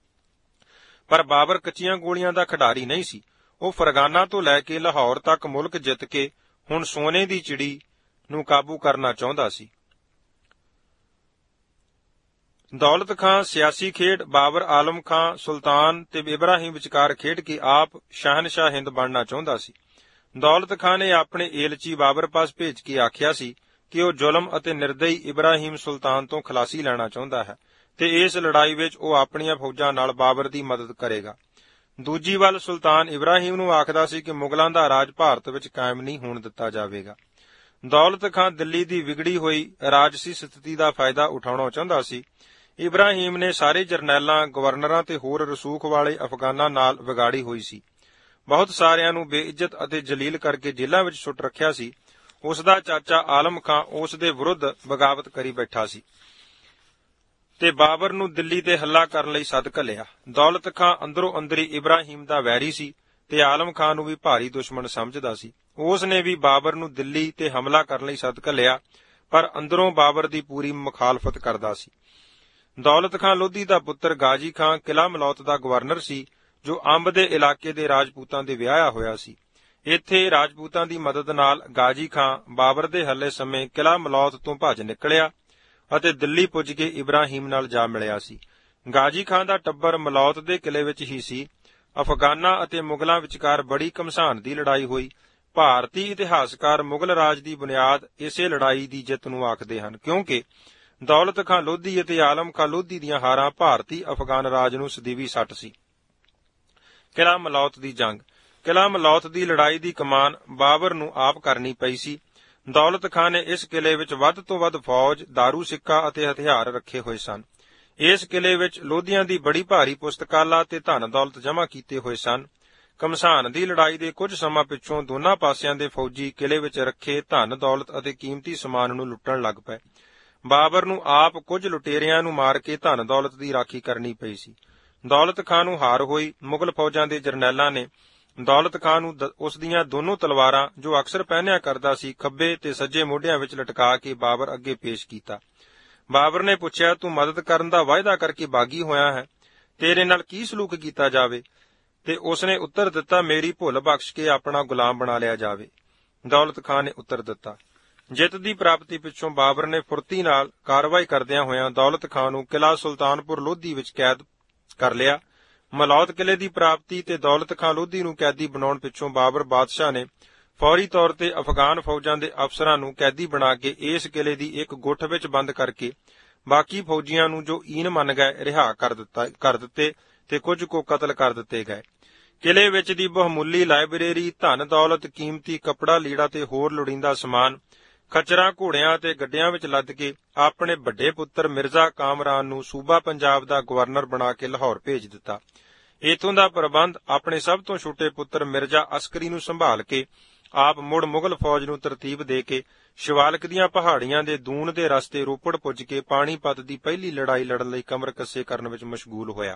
ਪਰ ਬਾਬਰ ਕੱਚੀਆਂ ਗੋਲੀਆਂ ਦਾ ਖਿਡਾਰੀ ਨਹੀਂ ਸੀ। ਉਹ ਫਰਗਾਨਾ ਤੋਂ ਲੈ ਕੇ ਲਾਹੌਰ ਤੱਕ ਮੁਲਕ ਜਿੱਤ ਕੇ ਹੁਣ ਸੋਨੇ ਦੀ ਚਿੜੀ ਨੂੰ ਕਾਬੂ ਕਰਨਾ ਚਾਹੁੰਦਾ ਸੀ। ਦੌਲਤ ਖਾਂ ਸਿਆਸੀ ਖੇਡ ਬਾਬਰ ਆਲਮ ਖਾਂ ਸੁਲਤਾਨ ਤੇ ਇਬਰਾਹੀਮ ਵਿਚਕਾਰ ਖੇਡ ਕੇ ਆਪ ਸ਼ਹਿਨਸ਼ਾਹ ਹਿੰਦ ਬਣਨਾ ਚਾਹੁੰਦਾ ਸੀ। ਦੌਲਤ ਖਾਂ ਨੇ ਆਪਣੇ ਏਲਚੀ ਬਾਬਰ ਪਾਸ ਭੇਜ ਕੇ ਆਖਿਆ ਸੀ ਕਿ ਉਹ ਜ਼ੁਲਮ ਅਤੇ ਨਿਰਦਈ ਇਬਰਾਹੀਮ ਸੁਲਤਾਨ ਤੋਂ ਖਲਾਸੀ ਲੈਣਾ ਚਾਹੁੰਦਾ ਹੈ ਤੇ ਇਸ ਲੜਾਈ ਵਿੱਚ ਉਹ ਆਪਣੀਆਂ ਫੌਜਾਂ ਨਾਲ ਬਾਬਰ ਦੀ ਮਦਦ ਕਰੇਗਾ। ਦੂਜੀ ਵੱਲ ਸੁਲਤਾਨ ਇਬਰਾਹੀਮ ਨੂੰ ਆਖਦਾ ਸੀ ਕਿ ਮੁਗਲਾਂ ਦਾ ਰਾਜ ਭਾਰਤ ਵਿੱਚ ਕਾਇਮ ਨਹੀਂ ਹੋਣ ਦਿੱਤਾ ਜਾਵੇਗਾ। ਦੌਲਤ ਖਾਂ ਦਿੱਲੀ ਦੀ ਵਿਗੜੀ ਹੋਈ ਰਾਜਸੀ ਸਥਿਤੀ ਦਾ ਫਾਇਦਾ ਉਠਾਉਣਾ ਚਾਹੁੰਦਾ ਸੀ। ਇਬਰਾਹੀਮ ਨੇ ਸਾਰੇ ਜਰਨੈਲਾਂ, ਗਵਰਨਰਾਂ ਤੇ ਹੋਰ ਰਸੂਖ ਵਾਲੇ ਅਫਗਾਨਾਂ ਨਾਲ ਵਿਗਾੜੀ ਹੋਈ ਸੀ। ਬਹੁਤ ਸਾਰਿਆਂ ਨੂੰ ਬੇਇੱਜ਼ਤ ਅਤੇ ਜਲੀਲ ਕਰਕੇ ਜੇਲ੍ਹਾਂ ਵਿੱਚ ਸੁੱਟ ਰੱਖਿਆ ਸੀ। ਉਸ ਦਾ ਚਾਚਾ ਆਲਮ ਖਾਂ ਉਸ ਦੇ ਵਿਰੁੱਧ ਬਗਾਵਤ ਕਰੀ ਬੈਠਾ ਸੀ ਤੇ ਬਾਬਰ ਨੂੰ ਦਿੱਲੀ ਤੇ ਹੱਲਾ ਕਰਨ ਲਈ ਸੱਦ ਘੱਲਿਆ। ਦੌਲਤ ਖਾਂ ਅੰਦਰੋਂ ਅੰਦਰੀ ਇਬਰਾਹੀਮ ਦਾ ਵੈਰੀ ਸੀ ਤੇ ਆਲਮ ਖਾਂ ਨੂੰ ਵੀ ਭਾਰੀ ਦੁਸ਼ਮਣ ਸਮਝਦਾ ਸੀ। ਉਸ ਨੇ ਵੀ ਬਾਬਰ ਨੂੰ ਦਿੱਲੀ ਤੇ ਹਮਲਾ ਕਰਨ ਲਈ ਸੱਦ ਘੱਲਿਆ, ਪਰ ਅੰਦਰੋਂ ਬਾਬਰ ਦੀ ਪੂਰੀ ਮੁਖਾਲਫਤ ਕਰਦਾ ਸੀ। ਦੌਲਤ ਖਾਂ ਲੋਧੀ ਦਾ ਪੁੱਤਰ ਗਾਜੀ ਖਾਂ ਕਿਲ੍ਹਾ ਮਲੌਤ ਦਾ ਗਵਰਨਰ ਸੀ, ਜੋ ਅੰਬ ਦੇ ਇਲਾਕੇ ਦੇ ਰਾਜਪੂਤਾਂ ਦੇ ਵਿਆਹਿਆ ਹੋਇਆ ਸੀ। ਇੱਥੇ ਰਾਜਪੂਤਾਂ ਦੀ ਮਦਦ ਨਾਲ ਗਾਜੀ ਖਾਂ ਬਾਬਰ ਦੇ ਹੱਲੇ ਸਮੇਂ ਕਿਲ੍ਹਾ ਮਲੌਤ ਤੋਂ ਭੱਜ ਨਿਕਲਿਆ ਅਤੇ ਦਿੱਲੀ ਪੁੱਜ ਕੇ ਇਬਰਾਹੀਮ ਨਾਲ ਜਾ ਮਿਲਿਆ ਸੀ। ਗਾਜੀ ਖਾਂ ਦਾ ਟੱਬਰ ਮਲੌਤ ਦੇ ਕਿਲੇ ਵਿੱਚ ਹੀ ਸੀ। ਅਫਗਾਨਾਂ ਅਤੇ ਮੁਗਲਾਂ ਵਿਚਕਾਰ ਬੜੀ ਘਮਸਾਨ ਦੀ ਲੜਾਈ ਹੋਈ। ਭਾਰਤੀ ਇਤਿਹਾਸਕਾਰ ਮੁਗਲ ਰਾਜ ਦੀ ਬੁਨਿਆਦ ਇਸੇ ਲੜਾਈ ਦੀ ਜਿੱਤ ਨੂੰ ਆਖਦੇ ਹਨ, ਕਿਉਂਕਿ ਦੌਲਤ ਖਾਂ ਲੋਧੀ ਅਤੇ ਆਲਮ ਖਾਂ ਲੋਧੀ ਦੀਆਂ ਹਾਰਾਂ ਭਾਰਤੀ ਅਫਗਾਨ ਰਾਜ ਨੂੰ ਸਦੀਵੀ ਸੱਟ ਸੀ। ਕਿਲ੍ਹਾ ਮਲੌਤ ਦੀ ਜੰਗ। ਕਿਲ੍ਹਾ ਮਲੌਤ ਦੀ ਲੜਾਈ ਦੀ ਕਮਾਨ ਬਾਬਰ ਨੂੰ ਆਪ ਕਰਨੀ ਪਈ ਸੀ। ਦੌਲਤ ਖਾਂ ਨੇ ਇਸ ਕਿਲੇ ਵਿੱਚ ਵੱਧ ਤੋਂ ਵੱਧ ਫੌਜ, ਦਾਰੂ ਸਿੱਕਾ ਅਤੇ ਹਥਿਆਰ ਰੱਖੇ ਹੋਏ ਸਨ। ਇਸ ਕਿਲੇ ਵਿੱਚ ਲੋਧੀਆਂ ਦੀ ਬੜੀ ਭਾਰੀ ਪੁਸਤਕਾਲਾ ਤੇ ਧਨ ਦੌਲਤ ਜਮ੍ਹਾਂ ਕੀਤੇ ਹੋਏ ਸਨ। ਘਮਸਾਨ ਦੀ ਲੜਾਈ ਦੇ ਕੁਝ ਸਮਾਂ ਪਿੱਛੋਂ ਦੋਨਾਂ ਪਾਸਿਆਂ ਦੇ ਫੌਜੀ ਕਿਲੇ ਵਿੱਚ ਰੱਖੇ ਧਨ ਦੌਲਤ ਅਤੇ ਕੀਮਤੀ ਸਮਾਨ ਨੂੰ ਲੁੱਟਣ ਲੱਗ ਪਏ। ਬਾਬਰ ਨੂੰ ਆਪ ਕੁਝ ਲੁਟੇਰਿਆਂ ਨੂੰ ਮਾਰ ਕੇ ਧਨ ਦੌਲਤ ਦੀ ਰਾਖੀ ਕਰਨੀ ਪਈ ਸੀ। ਦੌਲਤ ਖਾਂ ਨੂੰ ਹਾਰ ਹੋਈ। ਮੁਗਲ ਫੌਜਾਂ ਦੇ ਜਰਨੈਲਾਂ ਨੇ ਦੌਲਤ ਖਾਂ ਨੂੰ ਉਸ ਦੀਆਂ ਦੋਨੋਂ ਤਲਵਾਰਾਂ, ਜੋ ਅਕਸਰ ਪਹਿਨਿਆ ਕਰਦਾ ਸੀ, ਖੱਬੇ ਤੇ ਸੱਜੇ ਮੋਢਿਆਂ ਵਿੱਚ ਲਟਕਾ ਕੇ ਬਾਬਰ ਅੱਗੇ ਪੇਸ਼ ਕੀਤਾ। ਬਾਬਰ ਨੇ ਪੁੱਛਿਆ, ਤੂੰ ਮਦਦ ਕਰਨ ਦਾ ਵਾਅਦਾ ਕਰਕੇ ਬਾਗੀ ਹੋਇਆ ਹੈ, ਤੇਰੇ ਨਾਲ ਕੀ ਸਲੂਕ ਕੀਤਾ ਜਾਵੇ? ਤੇ ਉਸਨੇ ਉੱਤਰ ਦਿੱਤਾ, ਮੇਰੀ ਭੁੱਲ ਬਖਸ਼ ਕੇ ਆਪਣਾ ਗੁਲਾਮ ਬਣਾ ਲਿਆ ਜਾਵੇ। ਦੌਲਤ ਖਾਂ ਨੇ ਉੱਤਰ ਦਿੱਤਾ। ਜਿੱਤ ਦੀ ਪ੍ਰਾਪਤੀ ਪਿੱਛੋਂ ਬਾਬਰ ਨੇ ਫੁਰਤੀ ਨਾਲ ਕਾਰਵਾਈ ਕਰਦਿਆਂ ਹੋਇਆਂ ਦੌਲਤ ਖਾਂ ਨੂੰ ਕਿਲ੍ਹਾ ਸੁਲਤਾਨਪੁਰ ਲੋਧੀ ਵਿੱਚ ਕੈਦ ਕਰ ਲਿਆ। ਮਲੌਦ ਕਿਲੇ ਦੀ ਪ੍ਰਾਪਤੀ ਤੇ ਦੌਲਤ ਖਾਂ ਲੋਧੀ ਨੂੰ ਕੈਦੀ ਬਣਾਉਣ ਪਿੱਛੋਂ ਬਾਬਰ ਬਾਦਸ਼ਾਹ ਨੇ ਫੌਰੀ ਤੌਰ ਤੇ ਅਫਗਾਨ ਫੌਜਾਂ ਦੇ ਅਫਸਰਾਂ ਨੂੰ ਕੈਦੀ ਬਣਾ ਕੇ ਇਸ ਕਿਲੇ ਦੀ ਇੱਕ ਗੁੱਠ ਵਿੱਚ ਬੰਦ ਕਰਕੇ ਬਾਕੀ ਫੌਜੀਆਂ ਨੂੰ ਜੋ ਈਨ ਮੰਨ ਗਏ ਰਿਹਾ ਕਰ ਦਿੱਤੇ ਤੇ ਕੁਝ ਕੋ ਕਤਲ ਕਰ ਦਿੱਤੇ ਗਏ। ਕਿਲੇ ਵਿੱਚ ਦੀ ਬਹੁਮੁੱਲੀ ਲਾਇਬ੍ਰੇਰੀ, ਧਨ ਦੌਲਤ, ਕੀਮਤੀ ਕੱਪੜਾ ਲੀੜਾ ਤੇ ਹੋਰ ਲੋੜੀਂਦਾ ਸਮਾਨ ਖੱਚਰਾਂ, ਘੋੜਿਆਂ ਤੇ ਗੱਡਿਆਂ ਵਿੱਚ ਲੱਦ ਕੇ ਆਪਣੇ ਵੱਡੇ ਪੁੱਤਰ ਮਿਰਜ਼ਾ ਕਾਮਰਾਨ ਨੂੰ ਸੂਬਾ ਪੰਜਾਬ ਦਾ ਗਵਰਨਰ ਬਣਾ ਕੇ ਲਾਹੌਰ ਭੇਜ ਦਿੱਤਾ। ਇਥੋਂ ਦਾ ਪ੍ਰਬੰਧ ਆਪਣੇ ਸਭ ਤੋਂ ਛੋਟੇ ਪੁੱਤਰ ਮਿਰਜ਼ਾ ਅਸਕਰੀ ਨੂੰ ਸੰਭਾਲ ਕੇ ਆਪ ਮੁੜ ਮੁਗਲ ਫੌਜ ਨੂੰ ਤਰਤੀਬ ਦੇ ਕੇ ਸ਼ਿਵਾਲਕ ਦੀਆਂ ਪਹਾੜੀਆਂ ਦੇ ਦੂਣ ਦੇ ਰਸਤੇ ਰੋਪੜ ਪੁੱਜ ਕੇ ਪਾਣੀਪਤ ਦੀ ਪਹਿਲੀ ਲੜਾਈ ਲੜਨ ਲਈ ਕਮਰ ਕੱਸੇ ਕਰਨ ਵਿੱਚ ਮਸ਼ਗੂਲ ਹੋਇਆ।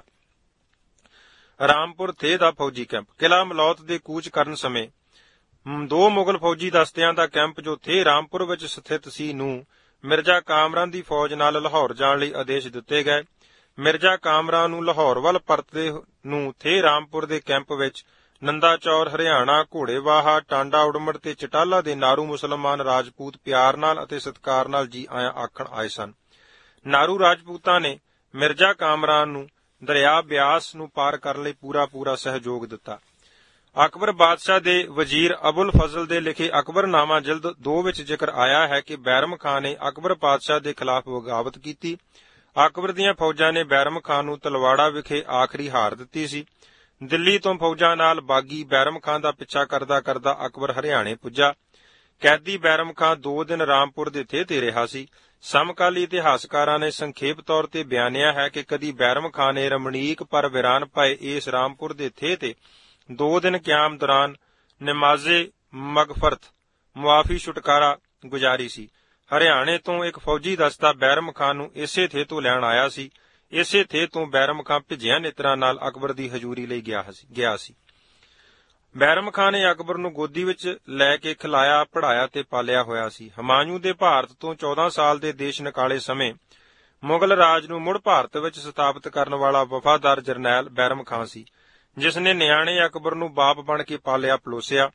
ਰਾਮਪੁਰ ਥੇ ਦਾ ਫੌਜੀ ਕੈਂਪ। ਕਿਲ੍ਹਾ ਮਲੌਤ ਦੇ ਕੂਚ ਕਰਨ ਸਮੇਂ ਦੋ ਮੁਗਲ ਫੌਜੀ ਦਸਤਿਆਂ ਦਾ ਕੈਂਪ ਜੋ ਥੇ ਰਾਮਪੁਰ ਵਿੱਚ ਸਥਿਤ ਸੀ ਨੂੰ ਮਿਰਜ਼ਾ ਕਾਮਰਾਨ ਦੀ ਫੌਜ ਨਾਲ ਲਾਹੌਰ ਜਾਣ ਲਈ ਆਦੇਸ਼ ਦਿੱਤੇ ਗਏ। ਮਿਰਜ਼ਾ ਕਾਮਰਾਨ ਨੂੰ ਲਾਹੌਰ ਵੱਲ ਪਰਤਦੇ ਨੂੰ ਥੇ ਰਾਮਪੁਰ ਦੇ ਕੈਂਪ ਵਿੱਚ ਨੰਦਾ ਚੌਰ, ਹਰਿਆਣਾ, ਘੋੜੇਵਾਹਾ, ਟਾਂਡਾ ਉੜਮੜ ਤੇ ਚਟਾਲਾ ਦੇ ਨਾਰੂ ਮੁਸਲਮਾਨ ਰਾਜਪੂਤ ਪਿਆਰ ਨਾਲ ਅਤੇ ਸਤਿਕਾਰ ਨਾਲ ਜੀ ਆਇਆਂ ਆਖਣ ਆਏ ਸਨ। ਨਾਰੂ ਰਾਜਪੂਤਾਂ ਨੇ ਮਿਰਜ਼ਾ ਕਾਮਰਾਨ ਨੂੰ ਦਰਿਆ ਬਿਆਸ ਨੂੰ ਪਾਰ ਕਰਨ ਲਈ ਪੂਰਾ ਸਹਿਯੋਗ ਦਿੱਤਾ। ਅਕਬਰ ਬਾਦਸ਼ਾਹ ਦੇ ਵਜ਼ੀਰ ਅਬੁਲ ਫਜ਼ਲ ਦੇ ਲਿਖੇ ਅਕਬਰਨਾਮਾ ਜਿਲਦ 2 ਵਿੱਚ ਜ਼ਿਕਰ ਆਇਆ ਹੈ ਕਿ ਬੈਰਮ ਖਾਂ ਨੇ ਅਕਬਰ ਬਾਦਸ਼ਾਹ ਦੇ ਖਿਲਾਫ ਬਗਾਵਤ ਕੀਤੀ। ਅਕਬਰ ਦੀਆਂ ਫੌਜਾਂ ਨੇ ਬੈਰਮ ਖਾਂ ਨੂੰ ਤਲਵਾੜਾ ਵਿਖੇ ਆਖਰੀ ਹਾਰ ਦਿੱਤੀ ਸੀ। ਦਿੱਲੀ ਤੋਂ ਫੌਜਾਂ ਨਾਲ ਬਾਗੀ ਬੈਰਮ ਖਾਂ ਦਾ ਪਿੱਛਾ ਕਰਦਾ ਅਕਬਰ ਹਰਿਆਣੇ ਪੁੱਜਾ। ਕੈਦੀ ਬੈਰਮ ਖਾਂ 2 ਦਿਨ ਰਾਮਪੁਰ ਦੇ ਥੇ ਤੇ ਰਿਹਾ ਸੀ। ਸਮਕਾਲੀ ਇਤਿਹਾਸਕਾਰਾਂ ਨੇ ਸੰਖੇਪ ਤੌਰ ਤੇ ਬਿਆਨਿਆ ਹੈ ਕਿ ਕਦੀ ਬੈਰਮ ਖਾਂ ਨੇ ਰਮਣੀਕ ਪਰ ਵੀਰਾਨ ਪਏ ਇਸ ਰਾਮਪੁਰ ਦੇ ਥੇ ਤੇ 2 ਦਿਨ ਕਿਆਮ ਦੌਰਾਨ ਨਮਾਜ਼ੇ ਮਗਫਰਤ ਮੁਆਫੀ ਛੁਟਕਾਰਾ ਗੁਜ਼ਾਰੀ ਸੀ। ਹਰਿਆਣੇ ਤੋਂ ਇੱਕ ਫੌਜੀ ਦਸਤਾ ਬੈਰਮ ਖਾਂ ਨੂੰ ਇਸੇ ਥੇ ਤੋਂ ਲੈਣ ਆਇਆ ਸੀ। ਇਸੇ ਥੇ ਤੋਂ ਬੈਰਮ ਖਾਂ ਭਿੱਜਿਆ ਨੇਤਰਾਂ ਨਾਲ ਅਕਬਰ ਦੀ ਹਜ਼ੂਰੀ ਲਈ ਗਿਆ ਸੀ। ਬੈਰਮ ਖਾਂ ਨੇ ਅਕਬਰ ਨੂੰ ਗੋਦੀ ਵਿੱਚ ਲੈ ਕੇ ਖਿਲਾਇਆ, ਪੜ੍ਹਾਇਆ ਤੇ ਪਾਲਿਆ ਹੋਇਆ ਸੀ। ਹਮਾਯੂੰ ਦੇ ਭਾਰਤ ਤੋਂ 14 ਸਾਲ ਦੇ ਦੇਸ਼ ਨਿਕਾਲੇ ਸਮੇਂ ਮੁਗਲ ਰਾਜ ਨੂੰ ਮੁੜ ਭਾਰਤ ਵਿੱਚ ਸਥਾਪਿਤ ਕਰਨ ਵਾਲਾ ਵਫਾਦਾਰ ਜਰਨੈਲ ਬੈਰਮ ਖਾਂ ਸੀ, ਜਿਸ ਨੇ ਨਿਆਣੇ ਅਕਬਰ ਨੂੰ ਬਾਪ ਬਣ ਕੇ ਪਾਲਿਆ ਪਲੋਸਿਆ।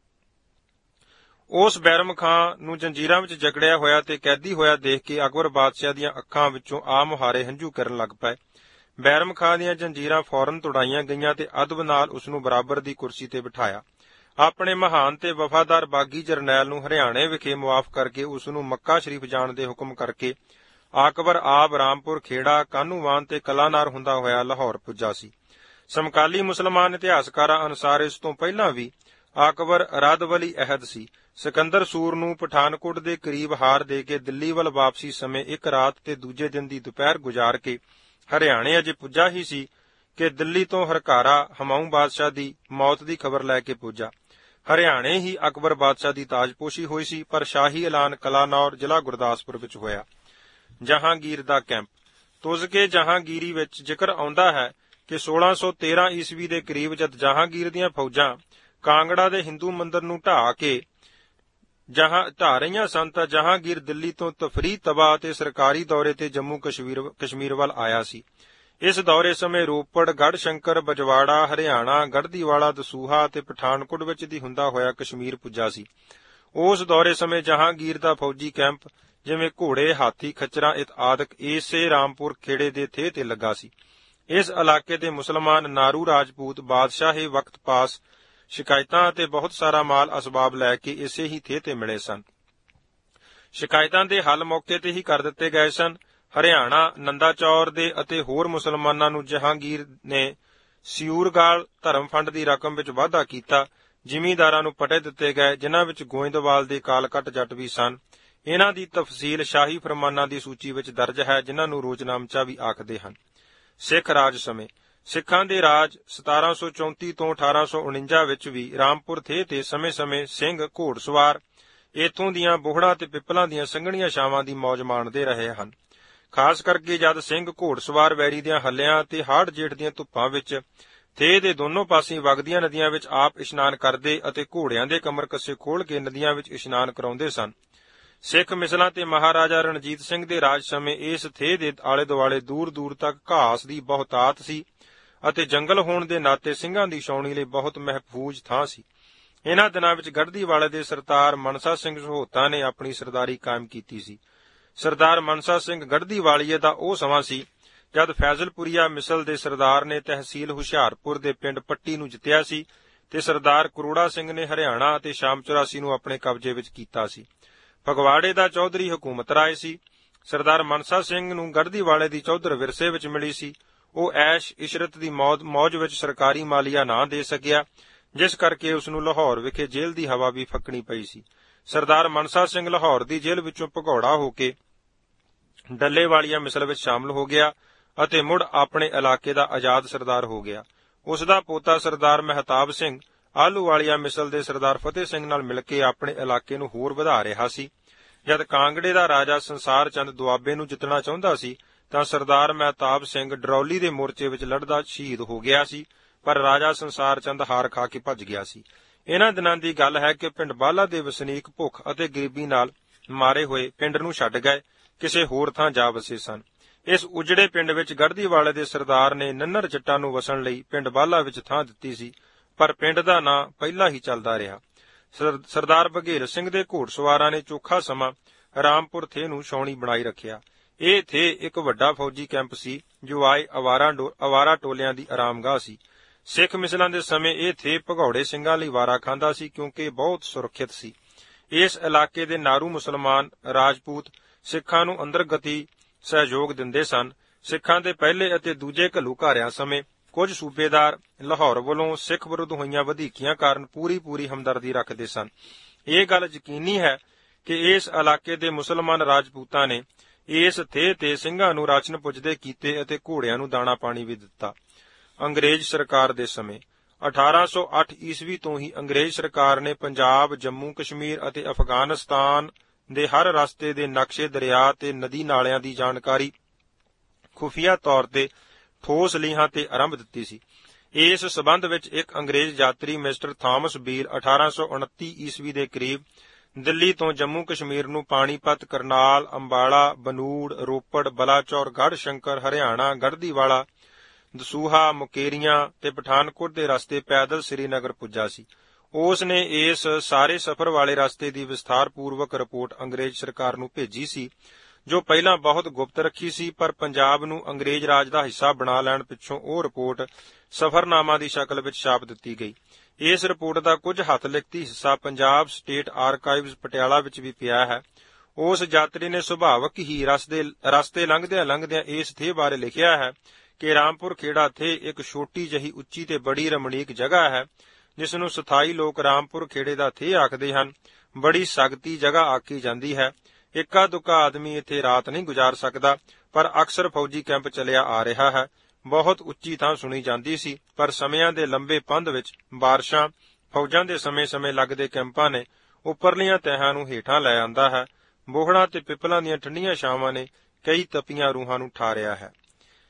ਉਸ ਬੈਰਮ ਖਾਂ ਨੂੰ ਜੰਜੀਰਾਂ ਵਿੱਚ ਜਕੜਿਆ ਹੋਇਆ ਤੇ ਕੈਦੀ ਹੋਇਆ ਦੇਖ ਕੇ ਅਕਬਰ ਬਾਦਸ਼ਾਹ ਦੀਆਂ ਅੱਖਾਂ ਵਿੱਚੋਂ ਆ ਮੁਹਾਰੇ ਹੰਝੂ ਕਰਨ ਲੱਗ ਪਏ। ਬੈਰਮ ਖਾਂ ਦੀਆਂ ਜੰਜੀਰਾਂ ਫੌਰਨ ਤੁੜਾਈਆਂ ਗਈਆਂ ਤੇ ਅਦਬ ਨਾਲ ਉਸ ਨੂੰ ਬਰਾਬਰ ਦੀ ਕੁਰਸੀ ਤੇ ਬਿਠਾਇਆ। ਆਪਣੇ ਮਹਾਨ ਤੇ ਵਫਾਦਾਰ ਬਾਗੀ ਜਰਨੈਲ ਨੂੰ ਹਰਿਆਣੇ ਵਿਖੇ ਮੁਆਫ ਕਰਕੇ ਉਸ ਨੂੰ ਮੱਕਾ ਸ਼ਰੀਫ ਜਾਣ ਦੇ ਹੁਕਮ ਕਰਕੇ ਅਕਬਰ ਆਪ ਰਾਮਪੁਰ, ਖੇੜਾ, ਕਾਹਨੂੰਵਾਨ ਤੇ ਕਲਾਨਾਰ ਹੁੰਦਾ ਹੋਇਆ ਲਾਹੌਰ ਪੁੱਜਾ ਸੀ। ਸਮਕਾਲੀ ਮੁਸਲਮਾਨ ਇਤਿਹਾਸਕਾਰਾਂ ਅਨੁਸਾਰ ਇਸ ਤੋਂ ਪਹਿਲਾਂ ਵੀ ਅਕਬਰ ਰੱਦ-ਵਲੀ ਅਹਿਦ ਸੀ। ਸਿਕੰਦਰ ਸੂਰ ਨੂੰ ਪਠਾਨਕੋਟ ਦੇ ਕਰੀਬ ਹਾਰ ਦੇ ਕੇ ਦਿੱਲੀ ਵੱਲ ਵਾਪਸੀ ਸਮੇਂ ਇੱਕ ਰਾਤ ਤੇ ਦੂਜੇ ਦਿਨ ਦੀ ਦੁਪਹਿਰ ਗੁਜ਼ਾਰ ਕੇ ਹਰਿਆਣੇ ਅਜੇ ਪੁੱਜਾ ਹੀ ਸੀ ਕਿ ਦਿੱਲੀ ਤੋਂ ਹਰਕਾਰਾ ਹਮਾਊਂ ਬਾਦਸ਼ਾਹ ਦੀ ਮੌਤ ਦੀ ਖਬਰ ਲੈ ਕੇ ਪੁੱਜਾ। ਹਰਿਆਣੇ ਹੀ ਅਕਬਰ ਬਾਦਸ਼ਾਹ ਦੀ ਤਾਜਪੋਸ਼ੀ ਹੋਈ ਸੀ, ਪਰ ਸ਼ਾਹੀ ਐਲਾਨ ਕਲਾਨੌਰ, ਜ਼ਿਲ੍ਹਾ ਗੁਰਦਾਸਪੁਰ ਵਿੱਚ ਹੋਇਆ। ਜਹਾਂਗੀਰ ਦਾ ਕੈਂਪ। ਤੁਜ਼ਕੇ ਜਹਾਂਗੀਰੀ ਵਿੱਚ ਜ਼ਿਕਰ ਆਉਂਦਾ ਹੈ ਕਿ 1613 ਈਸਵੀ ਦੇ ਕਰੀਬ ਜਦ ਜਹਾਂਗੀਰ ਦੀਆਂ ਫੌਜਾਂ ਕਾਂਗੜਾ ਦੇ ਹਿੰਦੂ ਮੰਦਰ ਨੂੰ ਢਾਹ ਰਹੀਆਂ ਸਨ ਤਾਂ ਜਹਾਂਗੀਰ ਦਿੱਲੀ ਤੋਂ ਤਫਰੀਹ ਤਬਾਹ ਤੇ ਸਰਕਾਰੀ ਦੌਰੇ ਤੇ ਜੰਮੂ ਕਸ਼ਮੀਰ ਵੱਲ ਆਇਆ ਸੀ। ਇਸ ਦੌਰੇ ਸਮੇਂ ਰੋਪੜ, ਗੜ੍ਹਸ਼ੰਕਰ, ਬਜਵਾੜਾ, ਹਰਿਆਣਾ, ਗੜ੍ਹਦੀਵਾਲਾ, ਦਸੂਹਾ ਤੇ ਪਠਾਨਕੋਟ ਵਿੱਚ ਦੀ ਹੁੰਦਾ ਹੋਇਆ ਕਸ਼ਮੀਰ ਪੁੱਜਾ ਸੀ। ਉਸ ਦੌਰੇ ਸਮੇਂ ਜਹਾਂਗੀਰ ਦਾ ਫੌਜੀ ਕੈਂਪ ਜਿਵੇਂ ਘੋੜੇ, ਹਾਥੀ, ਖੱਚਰਾਂ ਆਦਿਕ ਇਸੇ ਰਾਮਪੁਰ ਖੇੜੇ ਦੇ ਥੇ ਤੇ ਲੱਗਾ ਸੀ। ਇਸ ਇਲਾਕੇ ਦੇ ਮੁਸਲਮਾਨ ਨਾਰੂ ਰਾਜਪੂਤ ਬਾਦਸ਼ਾਹੇ ਵਕਤ ਪਾਸ ਸ਼ਿਕਾਇਤਾਂ ਅਤੇ ਬਹੁਤ ਸਾਰਾ ਮਾਲ ਅਸਬਾਬ ਲੈ ਕੇ ਇਸੇ ਹੀ ਥੇ ਤੇ ਮਿਲੇ ਸਨ। ਸ਼ਿਕਾਇਤਾਂ ਦੇ ਹੱਲ ਮੌਕੇ ਤੇ ਹੀ ਕਰ ਦਿੱਤੇ ਗਏ ਸਨ। ਹਰਿਆਣਾ, ਨੰਦਾਚੌਰ ਦੇ ਅਤੇ ਹੋਰ ਮੁਸਲਮਾਨਾਂ ਨੂੰ ਜਹਾਂਗੀਰ ਨੇ ਸਿਊਰਗਾਲ ਧਰਮ ਫੰਡ ਦੀ ਰਕਮ ਵਿੱਚ ਵਾਧਾ ਕੀਤਾ। ਜ਼ਿਮੀਂਦਾਰਾਂ ਨੂੰ ਪਟੇ ਦਿੱਤੇ ਗਏ, ਜਿਨ੍ਹਾਂ ਵਿੱਚ ਗੋਇੰਦਵਾਲ ਦੇ ਕਾਲਕੱਟ ਜੱਟ ਵੀ ਸਨ। ਇਹਨਾਂ ਦੀ ਤਫਸੀਲ ਸ਼ਾਹੀ ਫਰਮਾਨਾਂ ਦੀ ਸੂਚੀ ਵਿੱਚ ਦਰਜ ਹੈ, ਜਿਨ੍ਹਾਂ ਨੂੰ ਰੋਜ਼ਨਾਮਚਾ ਵੀ ਆਖਦੇ ਹਨ। ਸਿੱਖ ਰਾਜ ਸਮੇਂ ਸਿੱਖਾਂ ਦੇ ਰਾਜ 1734 ਤੋਂ 1849 ਵਿੱਚ ਵੀ ਰਾਮਪੁਰ ਥੇ ਤੇ ਸਮੇਂ-ਸਮੇਂ ਸਿੰਘ ਘੋੜਸਵਾਰ ਇਥੋਂ ਦੀਆਂ ਬੋਹੜਾਂ ਤੇ ਪਿੱਪਲਾਂ ਦੀਆਂ ਸੰਘਣੀਆਂ ਛਾਵਾਂ ਦੀ ਮੌਜ ਮਾਣਦੇ ਰਹੇ ਹਨ। ਖਾਸ ਕਰਕੇ ਜਦ ਸਿੰਘ ਘੋੜਸਵਾਰ ਵੈਰੀ ਦੀਆਂ ਹੱਲਿਆਂ ਤੇ ਹਾੜ ਜੇਠ ਦੀਆਂ ਧੁੱਪਾਂ ਵਿੱਚ ਥੇ ਦੇ ਦੋਨੋਂ ਪਾਸੇ ਵਗਦੀਆਂ ਨਦੀਆਂ ਵਿੱਚ ਆਪ ਇਸ਼ਨਾਨ ਕਰਦੇ ਅਤੇ ਘੋੜਿਆਂ ਦੇ ਕਮਰ ਕੱਸੇ ਖੋਲ੍ਹ ਕੇ ਨਦੀਆਂ ਵਿੱਚ ਇਸ਼ਨਾਨ ਕਰਾਉਂਦੇ ਸਨ। ਸਿੱਖ ਮਿਸਲਾਂ ਤੇ ਮਹਾਰਾਜਾ ਰਣਜੀਤ ਸਿੰਘ ਦੇ ਰਾਜ ਸਮੇਂ ਇਸ ਥੇ ਦੇ ਆਲੇ ਦੁਆਲੇ ਦੂਰ-ਦੂਰ ਤੱਕ ਘਾਸ ਦੀ ਬਹੁਤਾਤ ਸੀ ਅਤੇ ਜੰਗਲ ਹੋਣ ਦੇ ਨਾਤੇ ਸਿੰਘਾਂ ਦੀ ਛਾਉਣੀ ਲਈ ਬਹੁਤ ਮਹਿਫੂਜ਼ ਥਾਂ ਸੀ। ਇਹਨਾਂ ਦਿਨਾਂ ਵਿੱਚ ਗੜ੍ਹਦੀ ਵਾਲੇ ਦੇ ਸਰਦਾਰ ਮਨਸਾ ਸਿੰਘ ਸਹੋਤਾ ਨੇ ਆਪਣੀ ਸਰਦਾਰੀ ਕਾਇਮ ਕੀਤੀ ਸੀ। ਸਰਦਾਰ ਮਨਸਾ ਸਿੰਘ ਗੜ੍ਹਦੀ ਵਾਲੀਏ ਦਾ ਉਹ ਸਮਾਂ ਸੀ ਜਦ ਫੈਜ਼ਲਪੁਰੀਆ ਮਿਸਲ ਦੇ ਸਰਦਾਰ ਨੇ ਤਹਿਸੀਲ ਹੁਸ਼ਿਆਰਪੁਰ ਦੇ ਪਿੰਡ ਪੱਟੀ ਨੂੰ ਜਿੱਤਿਆ ਸੀ ਤੇ ਸਰਦਾਰ ਕਰੋੜਾ ਸਿੰਘ ਨੇ ਹਰਿਆਣਾ ਅਤੇ ਸ਼ਾਮ 84 ਨੂੰ ਆਪਣੇ ਕਬਜ਼ੇ ਵਿੱਚ ਕੀਤਾ ਸੀ। ਫਗਵਾੜੇ ਦਾ ਚੌਧਰੀ ਹਕੂਮਤ ਰਾਏ ਸੀ। ਸਰਦਾਰ ਮਨਸਾ ਸਿੰਘ ਨੂੰ ਗੜ੍ਹਦੀ ਵਾਲੇ ਦੀ ਚੌਧਰ ਵਿਰਸੇ ਵਿੱਚ ਮਿਲੀ ਸੀ। ਉਹ ਐਸ਼ ਇਸ਼ਰਤ ਦੀ ਮੌਜ ਵਿੱਚ ਸਰਕਾਰੀ ਮਾਲੀਆ ਨਾ ਦੇ ਸਕਿਆ, ਜਿਸ ਕਰਕੇ ਉਸ ਨੂੰ ਲਾਹੌਰ ਵਿਖੇ ਜੇਲ੍ਹ ਦੀ ਹਵਾ ਵੀ ਫੱਕਣੀ ਪਈ ਸੀ। ਸਰਦਾਰ ਮਨਸਾ ਸਿੰਘ ਲਾਹੌਰ ਦੀ ਜੇਲ੍ਹ ਵਿੱਚੋਂ ਭਗੌੜਾ ਹੋ ਕੇ ਡੱਲੇ ਵਾਲੀਆ ਮਿਸਲ ਵਿੱਚ ਸ਼ਾਮਲ ਹੋ ਗਿਆ ਅਤੇ ਮੁੜ ਆਪਣੇ ਇਲਾਕੇ ਦਾ ਆਜ਼ਾਦ ਸਰਦਾਰ ਹੋ ਗਿਆ। ਉਸ ਦਾ ਪੋਤਾ ਸਰਦਾਰ ਮਹਿਤਾਬ ਸਿੰਘ ਆਹਲੂਵਾਲੀਆ ਮਿਸਲ ਦੇ ਸਰਦਾਰ ਫਤਿਹ ਸਿੰਘ ਨਾਲ ਮਿਲ ਕੇ ਆਪਣੇ ਇਲਾਕੇ ਨੂੰ ਹੋਰ ਵਧਾ ਰਿਹਾ ਸੀ। ਜਦ ਕਾਂਗੜੇ ਦਾ ਰਾਜਾ ਸੰਸਾਰ ਚੰਦ ਦੁਆਬੇ ਨੂੰ ਜਿੱਤਣਾ ਚਾਹੁੰਦਾ ਸੀ ਤਾਂ ਸਰਦਾਰ ਮਹਿਤਾਬ ਸਿੰਘ ਡਰੌਲੀ ਦੇ ਮੋਰਚੇ ਵਿੱਚ ਲੜਦਾ ਸ਼ਹੀਦ ਹੋ ਗਿਆ ਸੀ, ਪਰ ਰਾਜਾ ਸੰਸਾਰ ਚੰਦ ਹਾਰ ਖਾ ਕੇ ਭੱਜ ਗਿਆ ਸੀ। ਇਹਨਾਂ ਦਿਨਾਂ ਦੀ ਗੱਲ ਹੈ ਕਿ ਪਿੰਡ ਬਾਲਾ ਦੇ ਵਸਨੀਕ ਭੁੱਖ ਅਤੇ ਗਰੀਬੀ ਨਾਲ ਮਾਰੇ ਹੋਏ ਪਿੰਡ ਨੂੰ ਛੱਡ ਗਏ, ਕਿਸੇ ਹੋਰ ਥਾਂ ਜਾ ਵਸੇ ਸਨ। ਇਸ ਉਜੜੇ ਪਿੰਡ ਵਿੱਚ ਗੜ੍ਹਦੀ ਵਾਲੇ ਦੇ ਸਰਦਾਰ ਨੇ ਨੰਨਰ ਜੱਟਾਂ ਨੂੰ ਵਸਣ ਲਈ ਪਿੰਡ ਬਾਲਾ ਵਿੱਚ ਥਾਂ ਦਿੱਤੀ ਸੀ, ਪਰ ਪਿੰਡ ਦਾ ਨਾਂ ਪਹਿਲਾਂ ਹੀ ਚੱਲਦਾ ਰਿਹਾ। ਸਰਦਾਰ ਬਘੇਲ ਸਿੰਘ ਦੇ ਘੋੜਸਵਾਰਾਂ ਨੇ ਚੋਖਾ ਸਮਾਂ ਰਾਮਪੁਰ ਥੇ ਨੂੰ ਛਾਉਣੀ ਬਣਾਈ ਰੱਖਿਆ। ਇਹ ਥੇ ਇੱਕ ਵੱਡਾ ਫੌਜੀ ਕੈਂਪ ਸੀ ਜੋ ਆਏ ਅਵਾਰਾ ਟੋਲਿਆਂ ਦੀ ਆਰਾਮਗਾਹ ਸੀ। ਸਿੱਖ ਮਿਸਲਾਂ ਦੇ ਸਮੇਂ ਇਹ ਥੇ ਭਗੌੜੇ ਸਿੰਘਾਂ ਲਈ ਵਾਰਾ ਖਾਂਦਾ ਸੀ, ਕਿਉਂਕਿ ਬਹੁਤ ਸੁਰੱਖਿਅਤ ਸੀ। ਇਸ ਇਲਾਕੇ ਦੇ ਨਾਰੂ ਮੁਸਲਮਾਨ ਰਾਜਪੂਤ ਸਿੱਖਾਂ ਨੂੰ ਅੰਦਰਗਤੀ ਸਹਿਯੋਗ ਦਿੰਦੇ ਸਨ। ਸਿੱਖਾਂ ਦੇ ਪਹਿਲੇ ਅਤੇ ਦੂਜੇ ਘੱਲੂਘਾਰਿਆਂ ਸਮੇਂ ਕੁਝ ਸੂਬੇਦਾਰ ਲਾਹੌਰ ਵੱਲੋਂ ਸਿੱਖ ਵਿਰੁੱਧ ਹੋਈਆਂ ਵਧੀਕੀਆਂ ਕਾਰਨ ਪੂਰੀ ਹਮਦਰਦੀ ਰੱਖਦੇ ਸਨ। ਇਹ ਗੱਲ ਯਕੀਨੀ ਹੈ ਕਿ ਇਸ ਇਲਾਕੇ ਦੇ ਮੁਸਲਮਾਨ ਰਾਜਪੂਤਾਂ ਨੇ ਇਸ ਥੇ ਤੇ ਸਿੰਘਾਂ ਨੂੰ ਰਾਸ਼ਨ ਪੁੱਜਦੇ ਕੀਤੇ ਅਤੇ ਘੋੜਿਆਂ ਨੂੰ ਦਾਣਾ ਪਾਣੀ ਵੀ ਦਿੱਤਾ। ਅੰਗਰੇਜ਼ ਸਰਕਾਰ ਦੇ ਸਮੇਂ 1808 ਈਸਵੀ ਤੋਂ ਹੀ ਅੰਗਰੇਜ਼ ਸਰਕਾਰ ਨੇ ਪੰਜਾਬ, ਜੰਮੂ ਕਸ਼ਮੀਰ ਅਤੇ ਅਫਗਾਨਿਸਤਾਨ ਦੇ ਹਰ ਰਸਤੇ ਦੇ ਨਕਸ਼ੇ, ਦਰਿਆ ਤੇ ਨਦੀ ਨਾਲਿਆਂ ਦੀ ਜਾਣਕਾਰੀ ਖੁਫੀਆ ਤੌਰ ਤੇ ਠੋਸ ਲੀਹਾਂ ਤੇ ਆਰੰਭ ਦਿੱਤੀ ਸੀ। ਇਸ ਸਬੰਧ ਵਿੱਚ ਇੱਕ ਅੰਗਰੇਜ਼ ਯਾਤਰੀ ਮਿਸਟਰ ਥਾਮਸ ਬੀਲ 1829 ਈਸਵੀ ਦੇ ਕਰੀਬ ਦਿੱਲੀ ਤੋਂ ਜੰਮੂ ਕਸ਼ਮੀਰ ਨੂੰ ਪਾਣੀਪਤ, ਕਰਨਾਲ, ਅੰਬਾਲਾ, ਬਨੂੜ, ਰੋਪੜ, ਬਲਾਚੌਰ, ਗੜ੍ਹ ਸ਼ੰਕਰ, ਹਰਿਆਣਾ, ਗੜ੍ਹਦੀ ਵਾਲਾ, ਦਸੂਹਾ, ਮੁਕੇਰੀਆਂ ਤੇ ਪਠਾਨਕੋਟ ਦੇ ਰਸਤੇ ਪੈਦਲ ਸ੍ਰੀਨਗਰ ਪੁੱਜਾ ਸੀ। ਉਸ ਨੇ ਇਸ ਸਾਰੇ ਸਫ਼ਰ ਵਾਲੇ ਰਸਤੇ ਦੀ ਵਿਸਥਾਰਪੂਰਵਕ ਰਿਪੋਰਟ ਅੰਗਰੇਜ਼ ਸਰਕਾਰ ਨੂੰ ਭੇਜੀ ਸੀ, ਜੋ ਪਹਿਲਾਂ ਬਹੁਤ ਗੁਪਤ ਰੱਖੀ ਸੀ, ਪਰ ਪੰਜਾਬ ਨੂੰ ਅੰਗਰੇਜ਼ ਰਾਜ ਦਾ ਹਿੱਸਾ ਬਣਾ ਲੈਣ ਪਿੱਛੋਂ ਉਹ ਰਿਪੋਰਟ ਸਫ਼ਰਨਾਮਾ ਦੀ ਸ਼ਕਲ ਵਿੱਚ ਛਾਪ ਦਿੱਤੀ ਗਈ। ਇਸ ਰਿਪੋਰਟ ਦਾ ਕੁਝ ਹੱਥ ਲਿਖਤੀ ਹਿੱਸਾ ਪੰਜਾਬ ਸਟੇਟ ਆਰਕਾਈਵਜ਼ ਪਟਿਆਲਾ ਵਿੱਚ ਵੀ ਪਿਆ ਹੈ। ਉਸ ਯਾਤਰੀ ਨੇ ਸੁਭਾਵਕ ਹੀ ਰਸਤੇ ਲੰਘਦਿਆਂ ਇਸ ਥੇ ਬਾਰੇ ਲਿਖਿਆ ਹੈ ਕਿ ਰਾਮਪੁਰ ਖੇੜਾ ਥੇ ਇੱਕ ਛੋਟੀ ਜਿਹੀ ਉੱਚੀ ਤੇ ਬੜੀ ਰਮਣੀਕ ਜਗ੍ਹਾ ਹੈ, ਜਿਸ ਨੂੰ ਸਥਾਈ ਲੋਕ ਰਾਮਪੁਰ ਖੇੜੇ ਦਾ ਥੇ ਆਖਦੇ ਹਨ। ਬੜੀ ਸਖਤੀ ਜਗ੍ਹਾ ਆਖੀ ਜਾਂਦੀ ਹੈ। ਇੱਕਾ ਦੁੱਕਾ ਆਦਮੀ ਇੱਥੇ ਰਾਤ ਨਹੀਂ ਗੁਜ਼ਾਰ ਸਕਦਾ, ਪਰ ਅਕਸਰ ਫੌਜੀ ਕੈਂਪ ਚੱਲਿਆ ਆ ਰਿਹਾ ਹੈ। ਬਹੁਤ ਉੱਚੀ ਥਾਂ ਸੁਣੀ ਜਾਂਦੀ ਸੀ, ਪਰ ਸਮਿਆਂ ਦੇ ਲੰਬੇ ਪੰਧ ਵਿੱਚ ਬਾਰਿਸ਼ਾਂ, ਫੌਜਾਂ ਦੇ ਸਮੇਂ-ਸਮੇਂ ਲੱਗਦੇ ਕੈਂਪਾਂ ਨੇ ਉੱਪਰਲੀਆਂ ਤਹਿਾਂ ਨੂੰ ਹੇਠਾਂ ਲੈ ਆਂਦਾ ਹੈ। ਬੋਹੜਾਂ ਤੇ ਪਿੱਪਲਾਂ ਦੀਆਂ ਠੰਡੀਆਂ ਛਾਵਾਂ ਨੇ ਕਈ ਤਪੀਆਂ ਰੂਹਾਂ ਨੂੰ ਠਾਰਿਆ ਹੈ।